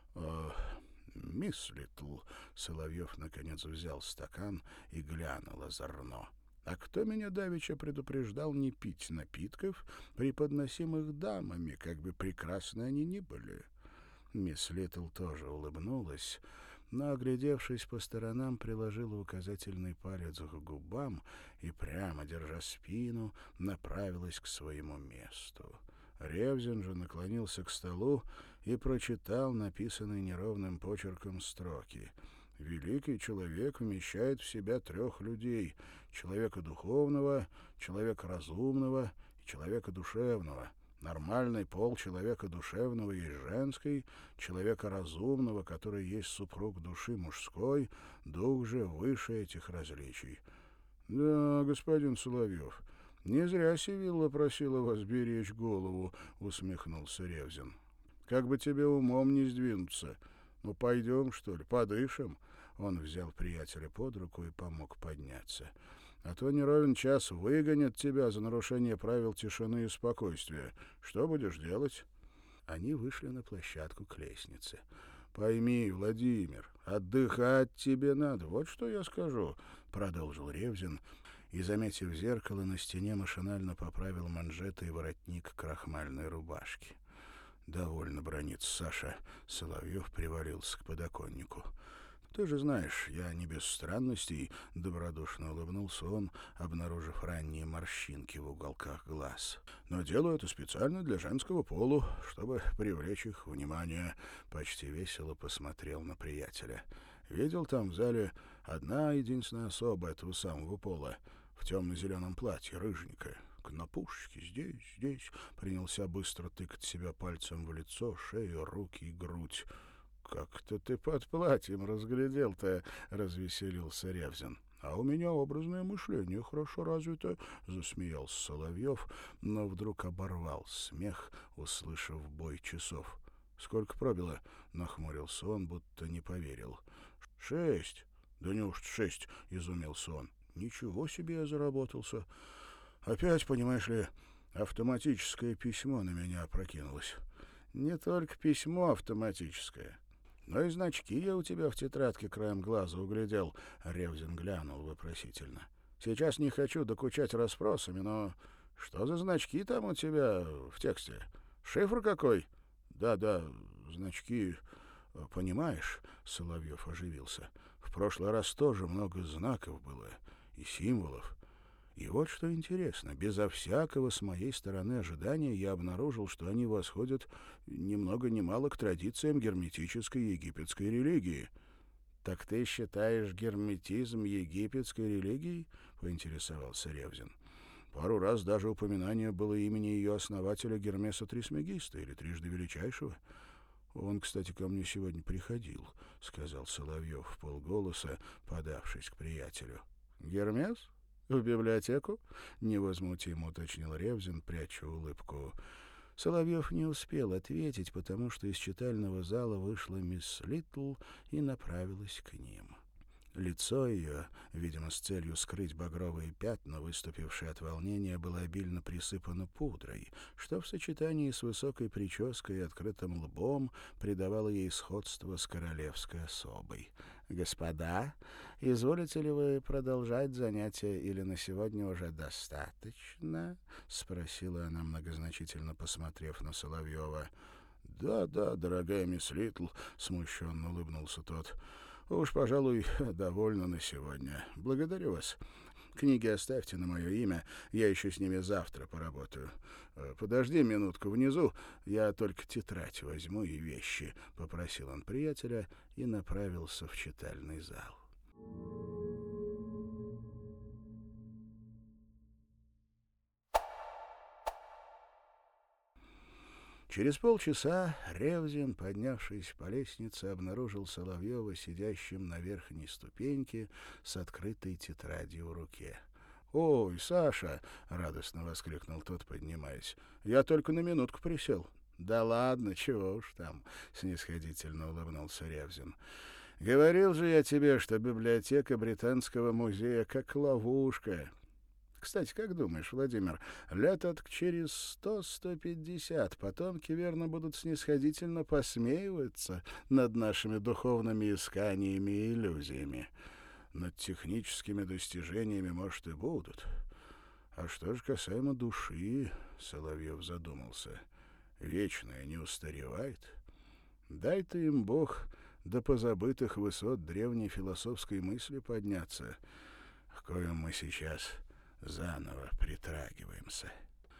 «Мисс Литл», — Соловьев наконец взял стакан и глянул озорно. «А кто меня давеча предупреждал не пить напитков, преподносимых дамами, как бы прекрасны они ни были?» Мисс Литл тоже улыбнулась, но, оглядевшись по сторонам, приложила указательный палец к губам и, прямо держа спину, направилась к своему месту. Ревзин же наклонился к столу и прочитал написанные неровным почерком строки. «Великий человек вмещает в себя 3 людей — человека духовного, человека разумного и человека душевного. Нормальный пол человека душевного есть женский, человека разумного, который есть супруг души мужской, дух же выше этих различий». «Да, господин Соловьев, не зря Севилла просила вас беречь голову», — усмехнулся Ревзин. «Как бы тебе умом не сдвинуться. Ну, пойдем, что ли, подышим?» Он взял приятеля под руку и помог подняться. «А то не ровен час выгонят тебя за нарушение правил тишины и спокойствия. Что будешь делать?» Они вышли на площадку к лестнице. «Пойми, Владимир, отдыхать тебе надо, вот что я скажу», — продолжил Ревзин, и, заметив зеркало, на стене машинально поправил манжеты и воротник крахмальной рубашки. «Довольно бранится Саша», — Соловьев привалился к подоконнику. «Ты же знаешь, я не без странностей», — добродушно улыбнулся он, обнаружив ранние морщинки в уголках глаз. «Но делаю это специально для женского пола, чтобы привлечь их внимание», — почти весело посмотрел на приятеля. «Видел там в зале одна единственная особа этого самого пола, в темно-зеленом платье, рыженькая, на пушечке, здесь», — принялся быстро тыкать себя пальцем в лицо, шею, руки и грудь. «Как-то ты под платьем разглядел-то», — развеселился Ревзин. «А у меня образное мышление хорошо развито», — засмеялся Соловьев, но вдруг оборвал смех, услышав бой часов. «Сколько пробило?» — нахмурился он, будто не поверил. «6». «Да неужто 6?» — изумился он. «Ничего себе я заработался. Опять, понимаешь ли, автоматическое письмо на меня опрокинулось. Не только письмо автоматическое, но и значки я у тебя в тетрадке краем глаза углядел». Ревзин глянул вопросительно. «Сейчас не хочу докучать расспросами, но что за значки там у тебя в тексте? Шифр какой?» «Да, значки, понимаешь», — Соловьев оживился. «В прошлый раз тоже много знаков было и символов. И вот что интересно, безо всякого с моей стороны ожидания я обнаружил, что они восходят ни много ни мало к традициям герметической египетской религии». «Так ты считаешь герметизм египетской религией?» — поинтересовался Ревзин. «Пару раз даже упоминание было имени ее основателя Гермеса Трисмегиста, или Трижды Величайшего. Он, кстати, ко мне сегодня приходил», — сказал Соловьев вполголоса, подавшись к приятелю. «Гермес? В библиотеку?» — невозмутимо уточнил Ревзин, пряча улыбку. Соловьев не успел ответить, потому что из читального зала вышла мисс Литл и направилась к ним. Лицо ее, видимо, с целью скрыть багровые пятна, выступившие от волнения, было обильно присыпано пудрой, что в сочетании с высокой прической и открытым лбом придавало ей сходство с королевской особой. «Господа, изволите ли вы продолжать занятия или на сегодня уже достаточно?» — спросила она, многозначительно посмотрев на Соловьева. «Да, дорогая мисс Литл», — смущенно улыбнулся тот. Уж, пожалуй, довольно на сегодня. Благодарю вас. Книги оставьте на мое имя, я еще с ними завтра поработаю. Подожди минутку внизу, я только тетрадь возьму и вещи», — попросил он приятеля и направился в читальный зал. Через полчаса Ревзин, поднявшись по лестнице, обнаружил Соловьева сидящим на верхней ступеньке с открытой тетрадью в руке. «Ой, Саша!» — радостно воскликнул тот, поднимаясь. «Я только на минутку присел». «Да ладно, чего уж там!» — снисходительно улыбнулся Ревзин. «Говорил же я тебе, что библиотека Британского музея как ловушка. Кстати, как думаешь, Владимир, лет через 100-150 потомки, верно, будут снисходительно посмеиваться над нашими духовными исканиями и иллюзиями? Над техническими достижениями, может, и будут. А что же касаемо души, — Соловьев задумался, — вечное не устаревает. Дай-то им Бог до позабытых высот древней философской мысли подняться, к коим мы сейчас заново притрагиваемся».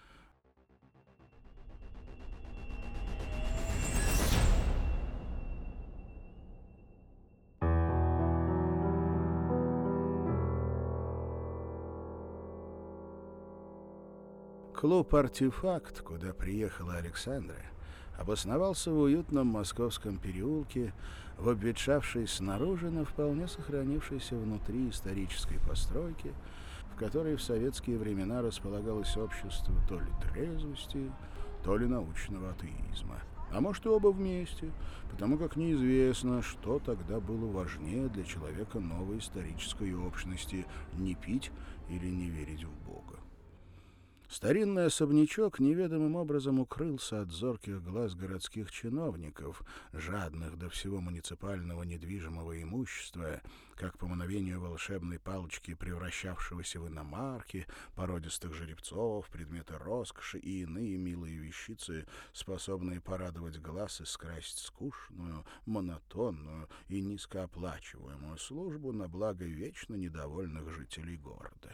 Клуб «Артефакт», куда приехала Александра, обосновался в уютном московском переулке, в обветшавшей снаружи, но вполне сохранившейся внутри исторической постройки, в которой в советские времена располагалось общество то ли трезвости, то ли научного атеизма. А может, и оба вместе, потому как неизвестно, что тогда было важнее для человека новой исторической общности — не пить или не верить в Бога. Старинный особнячок неведомым образом укрылся от зорких глаз городских чиновников, жадных до всего муниципального недвижимого имущества, как по мановению волшебной палочки, превращавшегося в иномарки, породистых жеребцов, предметы роскоши и иные милые вещицы, способные порадовать глаз и скрасить скучную, монотонную и низкооплачиваемую службу на благо вечно недовольных жителей города.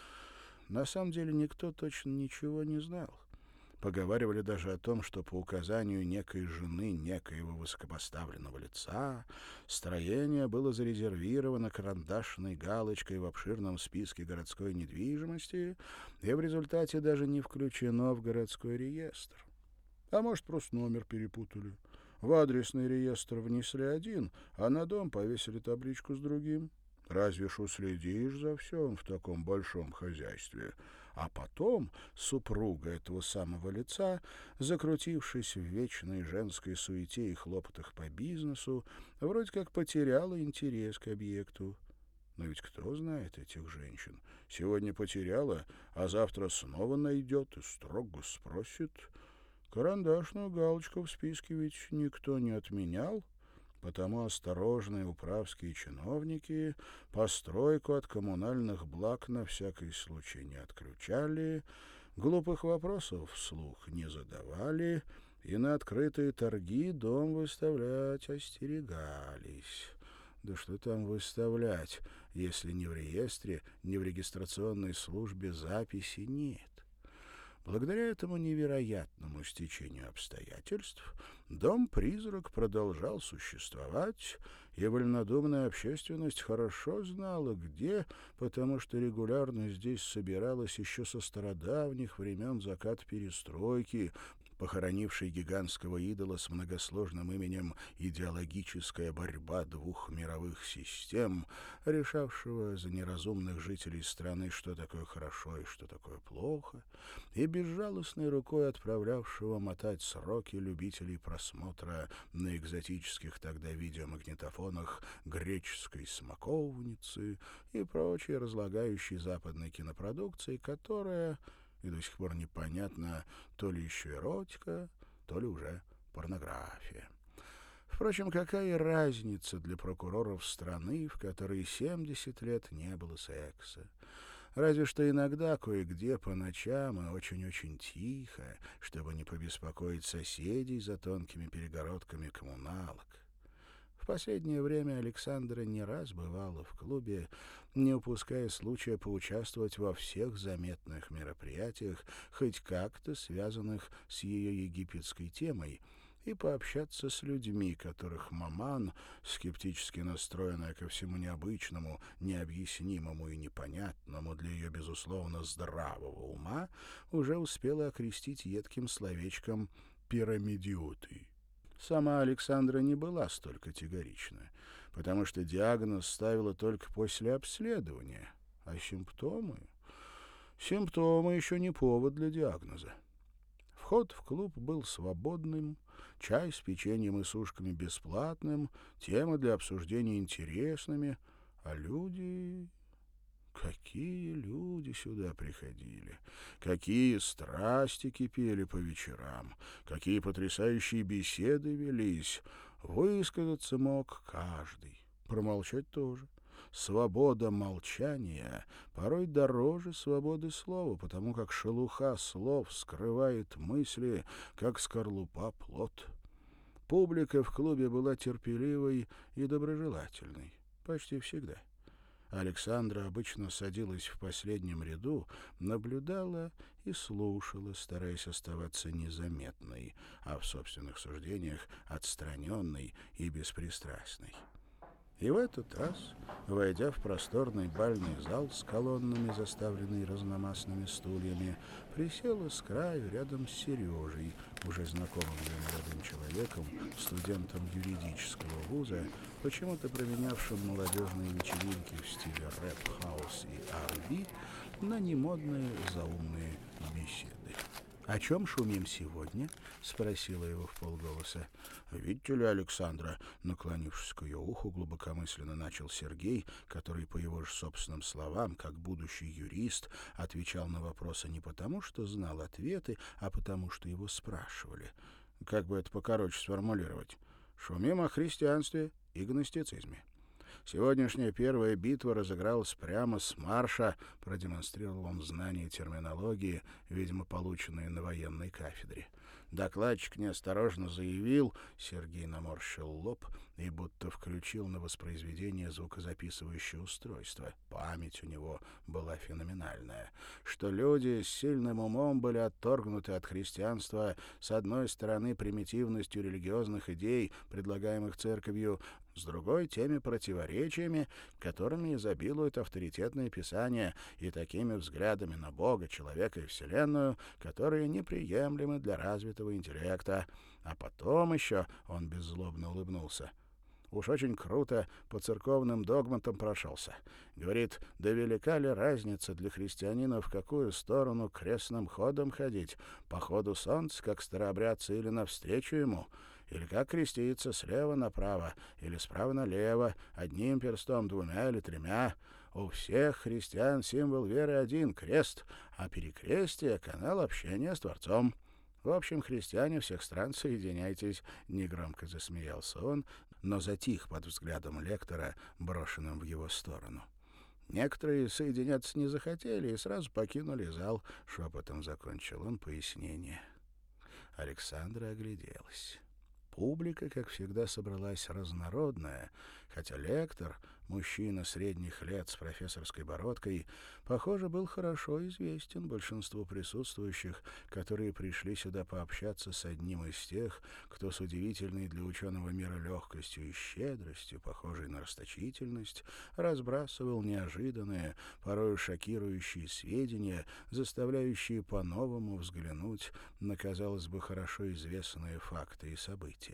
На самом деле никто точно ничего не знал. Поговаривали даже о том, что по указанию некой жены некоего высокопоставленного лица строение было зарезервировано карандашной галочкой в обширном списке городской недвижимости и в результате даже не включено в городской реестр. А может, просто номер перепутали. В адресный реестр внесли один, а на дом повесили табличку с другим. Разве ж уследишь за всем в таком большом хозяйстве? А потом супруга этого самого лица, закрутившись в вечной женской суете и хлопотах по бизнесу, вроде как потеряла интерес к объекту. Но ведь кто знает этих женщин? Сегодня потеряла, а завтра снова найдет и строго спросит. Карандашную галочку в списке ведь никто не отменял. Потому осторожные управские чиновники постройку от коммунальных благ на всякий случай не отключали, глупых вопросов вслух не задавали и на открытые торги дом выставлять остерегались. Да что там выставлять, если ни в реестре, ни в регистрационной службе записи нет? Благодаря этому невероятному стечению обстоятельств дом-призрак продолжал существовать, и вольнодумная общественность хорошо знала, где, потому что регулярно здесь собиралась еще со стародавних времен закат перестройки, похоронивший гигантского идола с многосложным именем «Идеологическая борьба двух мировых систем», решавшего за неразумных жителей страны, что такое хорошо и что такое плохо, и безжалостной рукой отправлявшего мотать сроки любителей просмотра на экзотических тогда видеомагнитофонах «Греческой смоковницы» и прочей разлагающей западной кинопродукции, которая... и до сих пор непонятно, то ли еще эротика, то ли уже порнография. Впрочем, какая разница для прокуроров страны, в которой 70 лет не было секса? Разве что иногда кое-где по ночам и очень-очень тихо, чтобы не побеспокоить соседей за тонкими перегородками коммуналок. В последнее время Александра не раз бывала в клубе, не упуская случая поучаствовать во всех заметных мероприятиях, хоть как-то связанных с ее египетской темой, и пообщаться с людьми, которых маман, скептически настроенная ко всему необычному, необъяснимому и непонятному для ее, безусловно, здравого ума, уже успела окрестить едким словечком «пирамидиоты». Сама Александра не была столь категорична, потому что диагноз ставила только после обследования, а симптомы... Симптомы еще не повод для диагноза. Вход в клуб был свободным, чай с печеньем и сушками бесплатным, темы для обсуждения интересными, а люди... Какие люди сюда приходили, какие страсти кипели по вечерам, какие потрясающие беседы велись. Высказаться мог каждый, промолчать тоже. Свобода молчания порой дороже свободы слова, потому как шелуха слов скрывает мысли, как скорлупа плод. Публика в клубе была терпеливой и доброжелательной, почти всегда. Александра обычно садилась в последнем ряду, наблюдала и слушала, стараясь оставаться незаметной, а в собственных суждениях отстраненной и беспристрастной. И в этот раз, войдя в просторный бальный зал с колоннами, заставленный разномастными стульями, присела с краю рядом с Сережей, уже знакомым ей молодым человеком, студентом юридического вуза, почему-то променявшим молодежные вечеринки в стиле рэп-хаус и R&B на немодные заумные беседы. «О чем шумим сегодня?» — спросила его вполголоса. «Видите ли, Александра?» — наклонившись к ее уху, глубокомысленно начал Сергей, который, по его же собственным словам, как будущий юрист, отвечал на вопросы не потому, что знал ответы, а потому, что его спрашивали. Как бы это покороче сформулировать? «Шумим о христианстве и гностицизме». Сегодняшняя первая битва разыгралась прямо с марша, продемонстрировал он знания терминологии, видимо, полученные на военной кафедре. Докладчик неосторожно заявил, Сергей наморщил лоб и будто включил на воспроизведение звукозаписывающее устройство. Память у него была феноменальная. Что люди с сильным умом были отторгнуты от христианства с одной стороны примитивностью религиозных идей, предлагаемых церковью, с другой — теми противоречиями, которыми изобилует авторитетное писание, и такими взглядами на Бога, человека и Вселенную, которые неприемлемы для развитого интеллекта. А потом еще, он беззлобно улыбнулся, уж очень круто по церковным догматам прошелся. Говорит, да велика ли разница для христианина, в какую сторону крестным ходом ходить, по ходу солнца, как старообрядцы, или навстречу ему, или как креститься слева направо, или справа налево, одним перстом, двумя или тремя. У всех христиан символ веры один — крест, а перекрестие — канал общения с Творцом. В общем, христиане всех стран, соединяйтесь, — негромко засмеялся он, но затих под взглядом лектора, брошенным в его сторону. Некоторые соединяться не захотели и сразу покинули зал, — шепотом закончил он пояснение. Александра огляделась. Публика, как всегда, собралась разнородная, хотя лектор, мужчина средних лет с профессорской бородкой, похоже, был хорошо известен большинству присутствующих, которые пришли сюда пообщаться с одним из тех, кто с удивительной для ученого мира легкостью и щедростью, похожей на расточительность, разбрасывал неожиданные, порою шокирующие сведения, заставляющие по-новому взглянуть на, казалось бы, хорошо известные факты и события.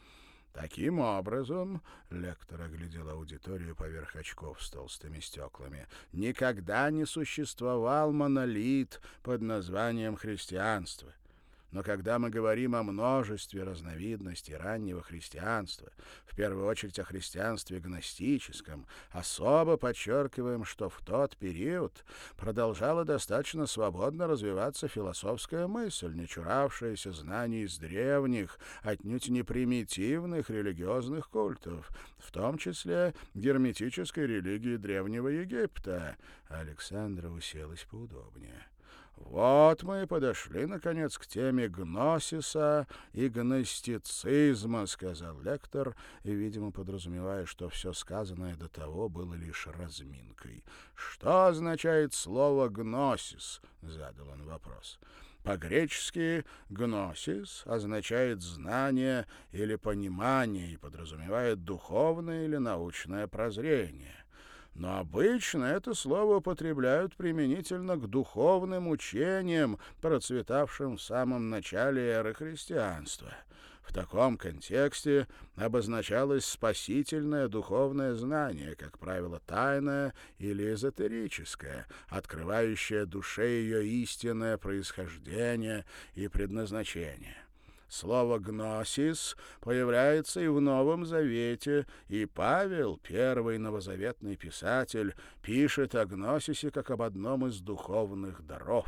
Таким образом, лектор оглядел аудиторию поверх очков с толстыми стеклами, никогда не существовал монолит под названием христианство. Но когда мы говорим о множестве разновидностей раннего христианства, в первую очередь о христианстве гностическом, особо подчеркиваем, что в тот период продолжала достаточно свободно развиваться философская мысль, не чуравшаяся знаний из древних, отнюдь не примитивных религиозных культов, в том числе герметической религии Древнего Египта. Александра уселась поудобнее. Вот мы и подошли, наконец, к теме гносиса и гностицизма, — сказал лектор, и, видимо, подразумевая, что все сказанное до того было лишь разминкой. — Что означает слово «гносис»? — задал он вопрос. По-гречески «гносис» означает «знание» или «понимание» и подразумевает духовное или научное прозрение. Но обычно это слово употребляют применительно к духовным учениям, процветавшим в самом начале эры христианства. В таком контексте обозначалось спасительное духовное знание, как правило, тайное или эзотерическое, открывающее душе ее истинное происхождение и предназначение. Слово «гносис» появляется и в Новом Завете, и Павел, первый новозаветный писатель, пишет о гносисе как об одном из духовных даров.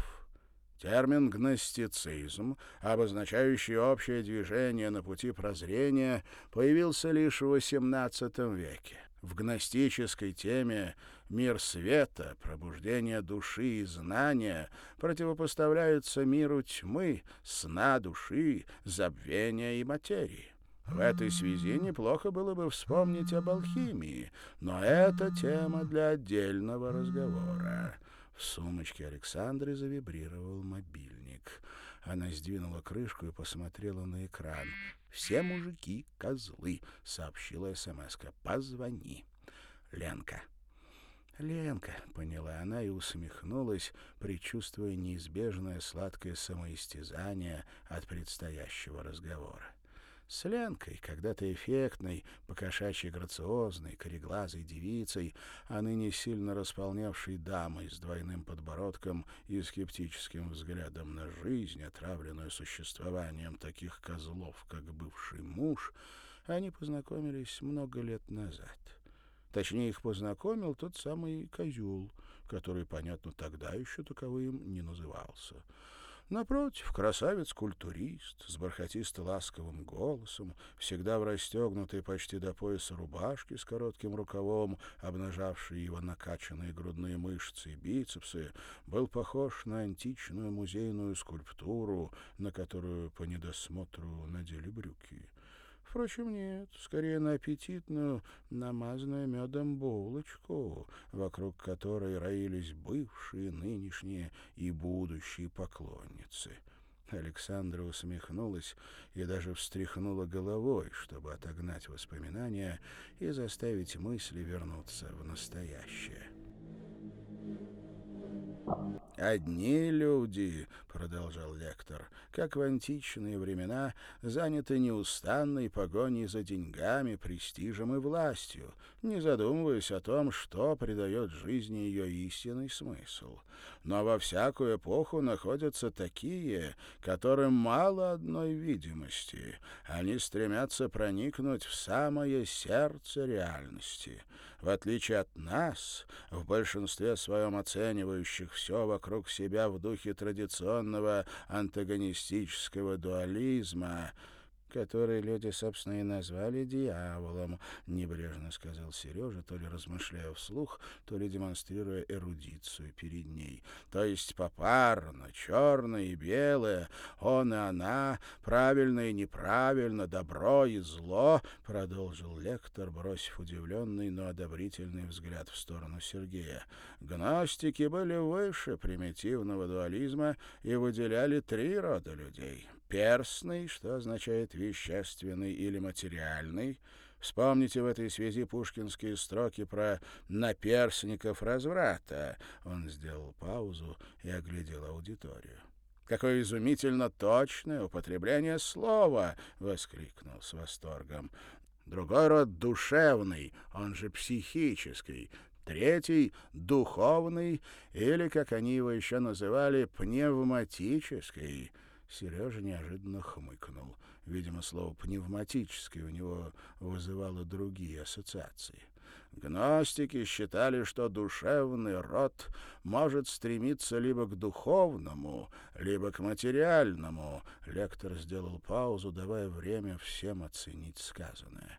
Термин «гностицизм», обозначающий общее движение на пути прозрения, появился лишь в XVIII веке. В гностической теме мир света, пробуждение души и знания противопоставляется миру тьмы, сна души, забвения и материи. В этой связи неплохо было бы вспомнить об алхимии, но это тема для отдельного разговора. В сумочке Александры завибрировал мобильник. Она сдвинула крышку и посмотрела на экран. «Все мужики — козлы», — сообщила СМС-ка. «Позвони». «Ленка». «Ленка», — поняла она и усмехнулась, предчувствуя неизбежное сладкое самоистязание от предстоящего разговора. С Ленкой, когда-то эффектной, покошачьи грациозной, кореглазой девицей, а ныне сильно располневшей дамой с двойным подбородком и скептическим взглядом на жизнь, отравленную существованием таких козлов, как бывший муж, они познакомились много лет назад. Точнее, их познакомил тот самый козел, который, понятно, тогда еще таковым не назывался. Напротив, красавец-культурист с бархатисто-ласковым голосом, всегда в расстегнутой почти до пояса рубашке с коротким рукавом, обнажавшей его накачанные грудные мышцы и бицепсы, был похож на античную музейную скульптуру, на которую по недосмотру надели брюки. Впрочем, нет, скорее на аппетитную, намазанную медом булочку, вокруг которой роились бывшие, нынешние и будущие поклонницы. Александра усмехнулась и даже встряхнула головой, чтобы отогнать воспоминания и заставить мысли вернуться в настоящее. «Одни люди, — продолжал лектор, — как в античные времена, заняты неустанной погоней за деньгами, престижем и властью, не задумываясь о том, что придает жизни ее истинный смысл. Но во всякую эпоху находятся такие, которым мало одной видимости. Они стремятся проникнуть в самое сердце реальности. В отличие от нас, в большинстве своем оценивающих все вокруг себя в духе традиционного антагонистического дуализма, который люди, собственно, и назвали дьяволом, — небрежно сказал Сережа, то ли размышляя вслух, то ли демонстрируя эрудицию перед ней. То есть попарно, черное и белое, он и она, правильно и неправильно, добро и зло, — продолжил лектор, бросив удивленный, но одобрительный взгляд в сторону Сергея. Гностики были выше примитивного дуализма и выделяли 3 рода людей. Перстный, что означает вещественный или материальный. Вспомните в этой связи пушкинские строки про наперстников разврата. Он сделал паузу и оглядел аудиторию. «Какое изумительно точное употребление слова!» — воскликнул с восторгом. Другой род — душевный, он же психический. Третий — духовный, или, как они его еще называли, пневматический. Сережа неожиданно хмыкнул. Видимо, слово «пневматический» у него вызывало другие ассоциации. Гностики считали, что душевный род может стремиться либо к духовному, либо к материальному. Лектор сделал паузу, давая время всем оценить сказанное.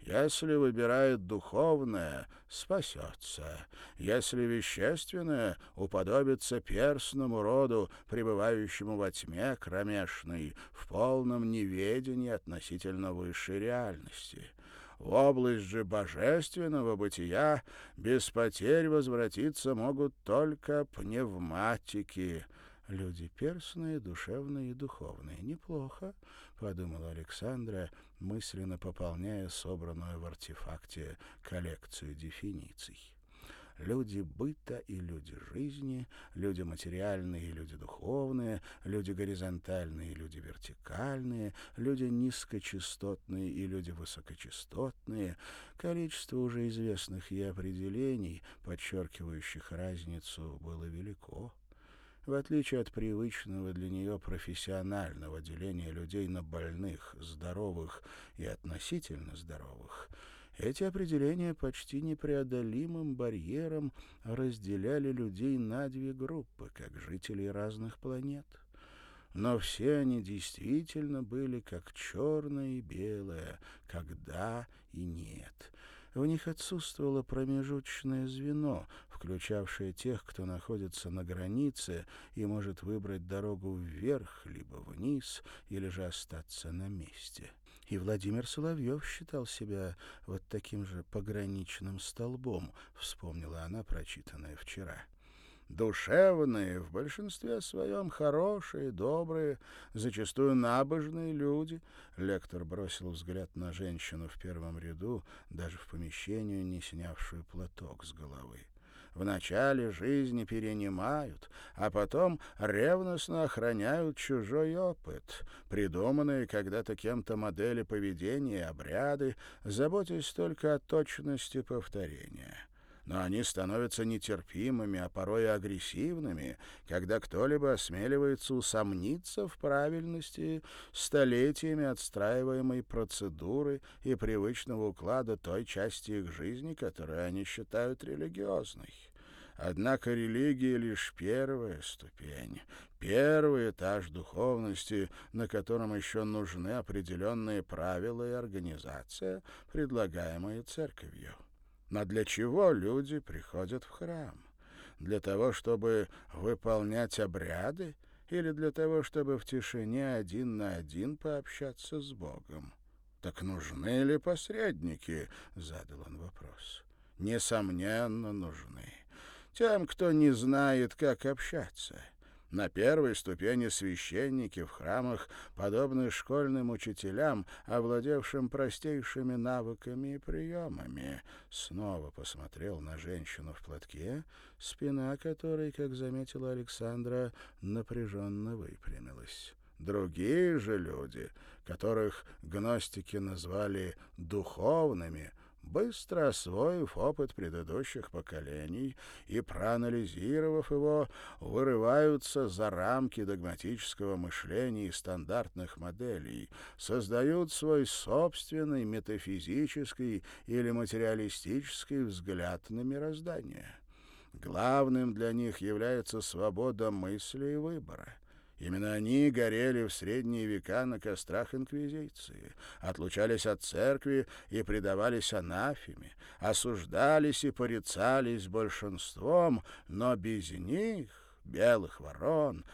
Если выбирает духовное, спасется. Если вещественное, уподобится перстному роду, пребывающему во тьме кромешной, в полном неведении относительно высшей реальности. В область же божественного бытия без потерь возвратиться могут только пневматики. Люди перстные, душевные и духовные. Неплохо, — подумала Александра, мысленно пополняя собранную в артефакте коллекцию дефиниций. Люди быта и люди жизни, люди материальные и люди духовные, люди горизонтальные и люди вертикальные, люди низкочастотные и люди высокочастотные. Количество уже известных ей определений, подчеркивающих разницу, было велико. В отличие от привычного для нее профессионального деления людей на больных, здоровых и относительно здоровых, эти определения почти непреодолимым барьером разделяли людей на две группы, как жителей разных планет. Но все они действительно были как черное и белое, как «да» и «нет». В них отсутствовало промежуточное звено, включавшее тех, кто находится на границе и может выбрать дорогу вверх, либо вниз, или же остаться на месте. И Владимир Соловьев считал себя вот таким же пограничным столбом, вспомнила она прочитанное вчера. Душевные, в большинстве своем хорошие, добрые, зачастую набожные люди. Лектор бросил взгляд на женщину в первом ряду, даже в помещению, не снявшую платок с головы. В начале жизни перенимают, а потом ревностно охраняют чужой опыт, придуманные когда-то кем-то модели поведения и обряды, заботясь только о точности повторения. Но они становятся нетерпимыми, а порой и агрессивными, когда кто-либо осмеливается усомниться в правильности столетиями отстраиваемой процедуры и привычного уклада той части их жизни, которую они считают религиозной. Однако религия — лишь первая ступень, первый этаж духовности, на котором еще нужны определенные правила и организация, предлагаемые церковью. Но для чего люди приходят в храм? Для того, чтобы выполнять обряды, или для того, чтобы в тишине один на один пообщаться с Богом? «Так нужны ли посредники?» — задал он вопрос. «Несомненно, нужны. Тем, кто не знает, как общаться». На первой ступени священники в храмах подобны школьным учителям, овладевшим простейшими навыками и приемами. Снова посмотрел на женщину в платке, спина которой, как заметила Александра, напряженно выпрямилась. Другие же люди, которых гностики назвали «духовными», быстро освоив опыт предыдущих поколений и проанализировав его, вырываются за рамки догматического мышления и стандартных моделей, создают свой собственный метафизический или материалистический взгляд на мироздание. Главным для них является свобода мысли и выбора. Именно они горели в средние века на кострах инквизиции, отлучались от церкви и предавались анафеме, осуждались и порицались большинством, но без них, белых ворон,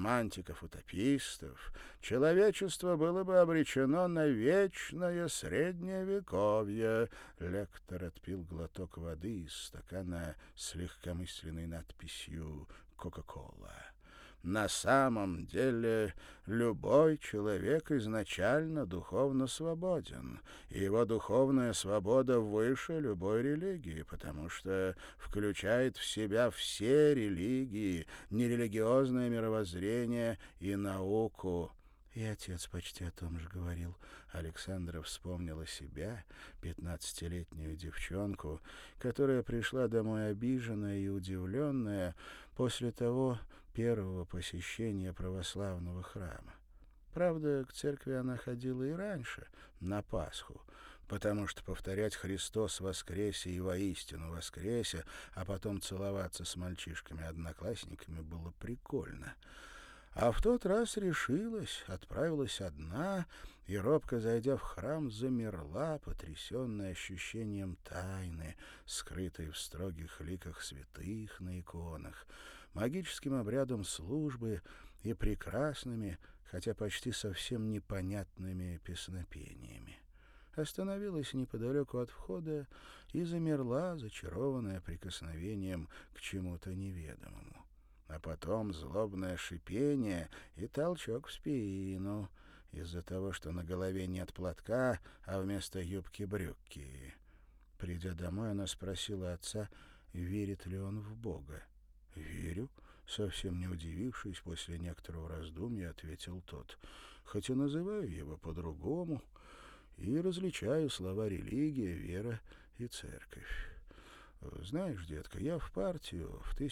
романтиков-утопистов, человечество было бы обречено на вечное средневековье. Лектор отпил глоток воды из стакана с легкомысленной надписью «Кока-кола». На самом деле любой человек изначально духовно свободен, и его духовная свобода выше любой религии, потому что включает в себя все религии, нерелигиозное мировоззрение и науку. И отец почти о том же говорил. Александра вспомнила себя, 15-летнюю девчонку, которая пришла домой обиженная и удивленная после того первого посещения православного храма. Правда, к церкви она ходила и раньше, на Пасху, потому что повторять «Христос воскресе» и «Воистину воскресе», а потом целоваться с мальчишками-одноклассниками было прикольно. А в тот раз решилась, отправилась одна и, робко зайдя в храм, замерла, потрясенная ощущением тайны, скрытой в строгих ликах святых на иконах, магическим обрядом службы и прекрасными, хотя почти совсем непонятными песнопениями. Остановилась неподалеку от входа и замерла, зачарованная прикосновением к чему-то неведомому. А потом злобное шипение и толчок в спину из-за того, что на голове нет платка, а вместо юбки брюки. Придя домой, она спросила отца, верит ли он в Бога. «Верю», — совсем не удивившись, после некоторого раздумья ответил тот, «хоть и называю его по-другому, и различаю слова религия, вера и церковь. Знаешь, детка, я в партию в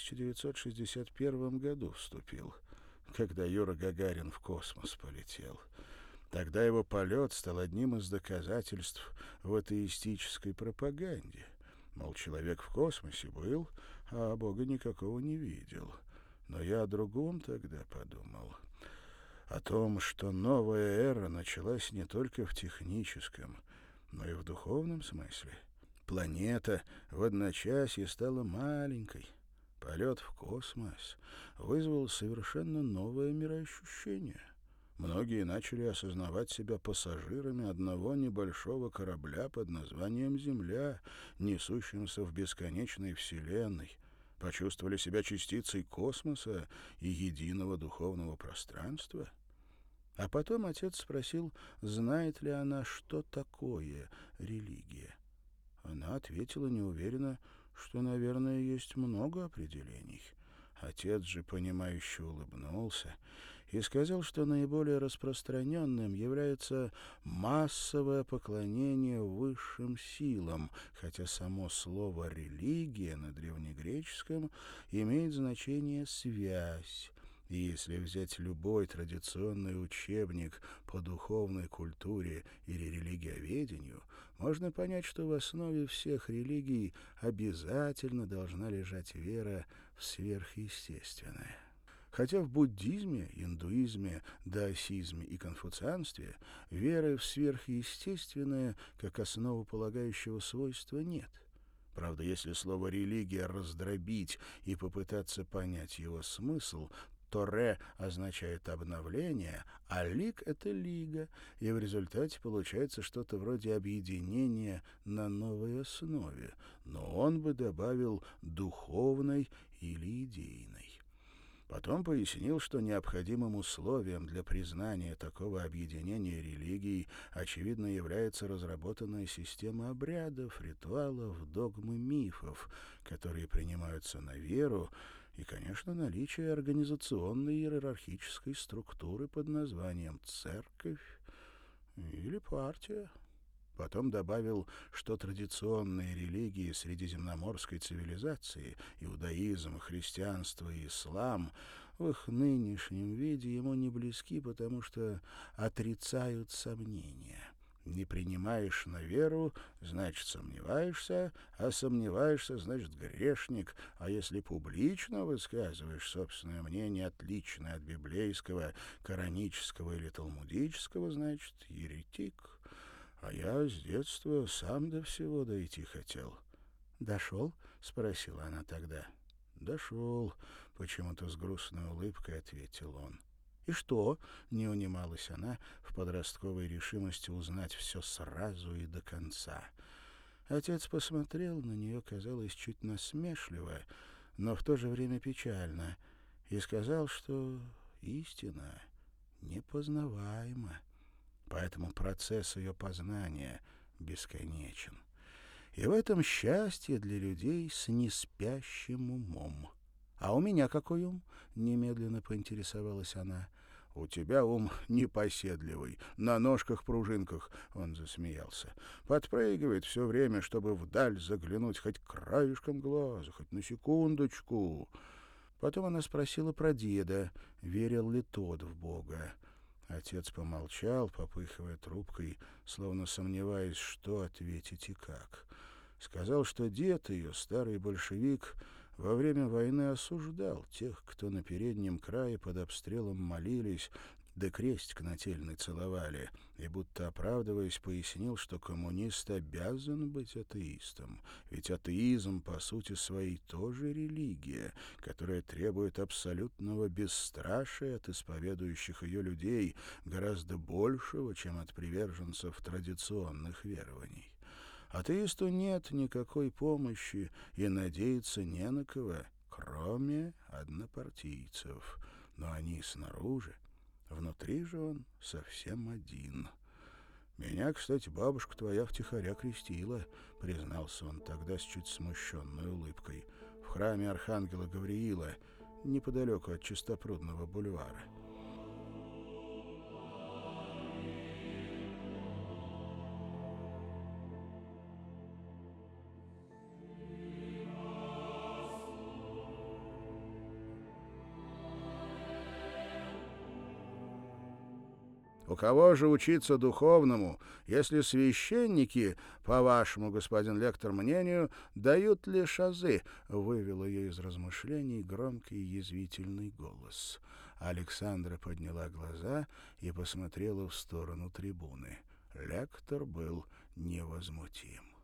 1961 году вступил, когда Юра Гагарин в космос полетел. Тогда его полет стал одним из доказательств в атеистической пропаганде. Мол, человек в космосе был, а Бога никакого не видел. Но я о другом тогда подумал. О том, что новая эра началась не только в техническом, но и в духовном смысле. Планета в одночасье стала маленькой. Полет в космос вызвал совершенно новое мироощущение. Многие начали осознавать себя пассажирами одного небольшого корабля под названием «Земля», несущимся в бесконечной вселенной, почувствовали себя частицей космоса и единого духовного пространства. А потом отец спросил, знает ли она, что такое религия. Она ответила неуверенно, что, наверное, есть много определений. Отец же, понимающе улыбнулся и сказал, что наиболее распространенным является массовое поклонение высшим силам, хотя само слово «религия» на древнегреческом имеет значение «связь». И если взять любой традиционный учебник по духовной культуре или религиоведению, можно понять, что в основе всех религий обязательно должна лежать вера в сверхъестественное. Хотя в буддизме, индуизме, даосизме и конфуцианстве веры в сверхъестественное как основополагающего свойства нет. Правда, если слово «религия» раздробить и попытаться понять его смысл, то «ре» означает «обновление», а «лик» — это «лига», и в результате получается что-то вроде объединения на новой основе, но он бы добавил «духовной» или «идейной». Потом пояснил, что необходимым условием для признания такого объединения религий, очевидно, является разработанная система обрядов, ритуалов, догм и мифов, которые принимаются на веру, и, конечно, наличие организационной иерархической структуры под названием «церковь» или «партия». Потом добавил, что традиционные религии средиземноморской цивилизации, иудаизм, христианство и ислам, в их нынешнем виде ему не близки, потому что отрицают сомнения. Не принимаешь на веру, значит, сомневаешься, а сомневаешься, значит, грешник, а если публично высказываешь собственное мнение, отличное от библейского, коранического или талмудического, значит, еретик. А я с детства сам до всего дойти хотел. «Дошел?» — спросила она тогда. «Дошел», — почему-то с грустной улыбкой ответил он. «И что?» — не унималась она в подростковой решимости узнать все сразу и до конца. Отец посмотрел на нее, казалось, чуть насмешливо, но в то же время печально, и сказал, что истина непознаваема. Поэтому процесс ее познания бесконечен. И в этом счастье для людей с неспящим умом. «А у меня какой ум?» — немедленно поинтересовалась она. «У тебя ум непоседливый, на ножках-пружинках», — он засмеялся. «Подпрыгивает все время, чтобы вдаль заглянуть хоть краешком глаза, хоть на секундочку». Потом она спросила про деда, верил ли тот в Бога. Отец помолчал, попыхивая трубкой, словно сомневаясь, что ответить и как. Сказал, что дед ее, старый большевик, во время войны осуждал тех, кто на переднем крае под обстрелом молились, да крестик нательный целовали, и, будто оправдываясь, пояснил, что коммунист обязан быть атеистом, ведь атеизм, по сути своей, тоже религия, которая требует абсолютного бесстрашия от исповедующих ее людей, гораздо большего, чем от приверженцев традиционных верований. Атеисту нет никакой помощи и надеяться не на кого, кроме однопартийцев, но они снаружи. Внутри же он совсем один. «Меня, кстати, бабушка твоя втихаря крестила», — признался он тогда с чуть смущенной улыбкой, «в храме архангела Гавриила, неподалеку от Чистопрудного бульвара». У кого же учиться духовному, если священники, по вашему, господин лектор, мнению, дают лишь азы?» — вывел ее из размышлений громкий язвительный голос. Александра подняла глаза и посмотрела в сторону трибуны. Лектор был невозмутим.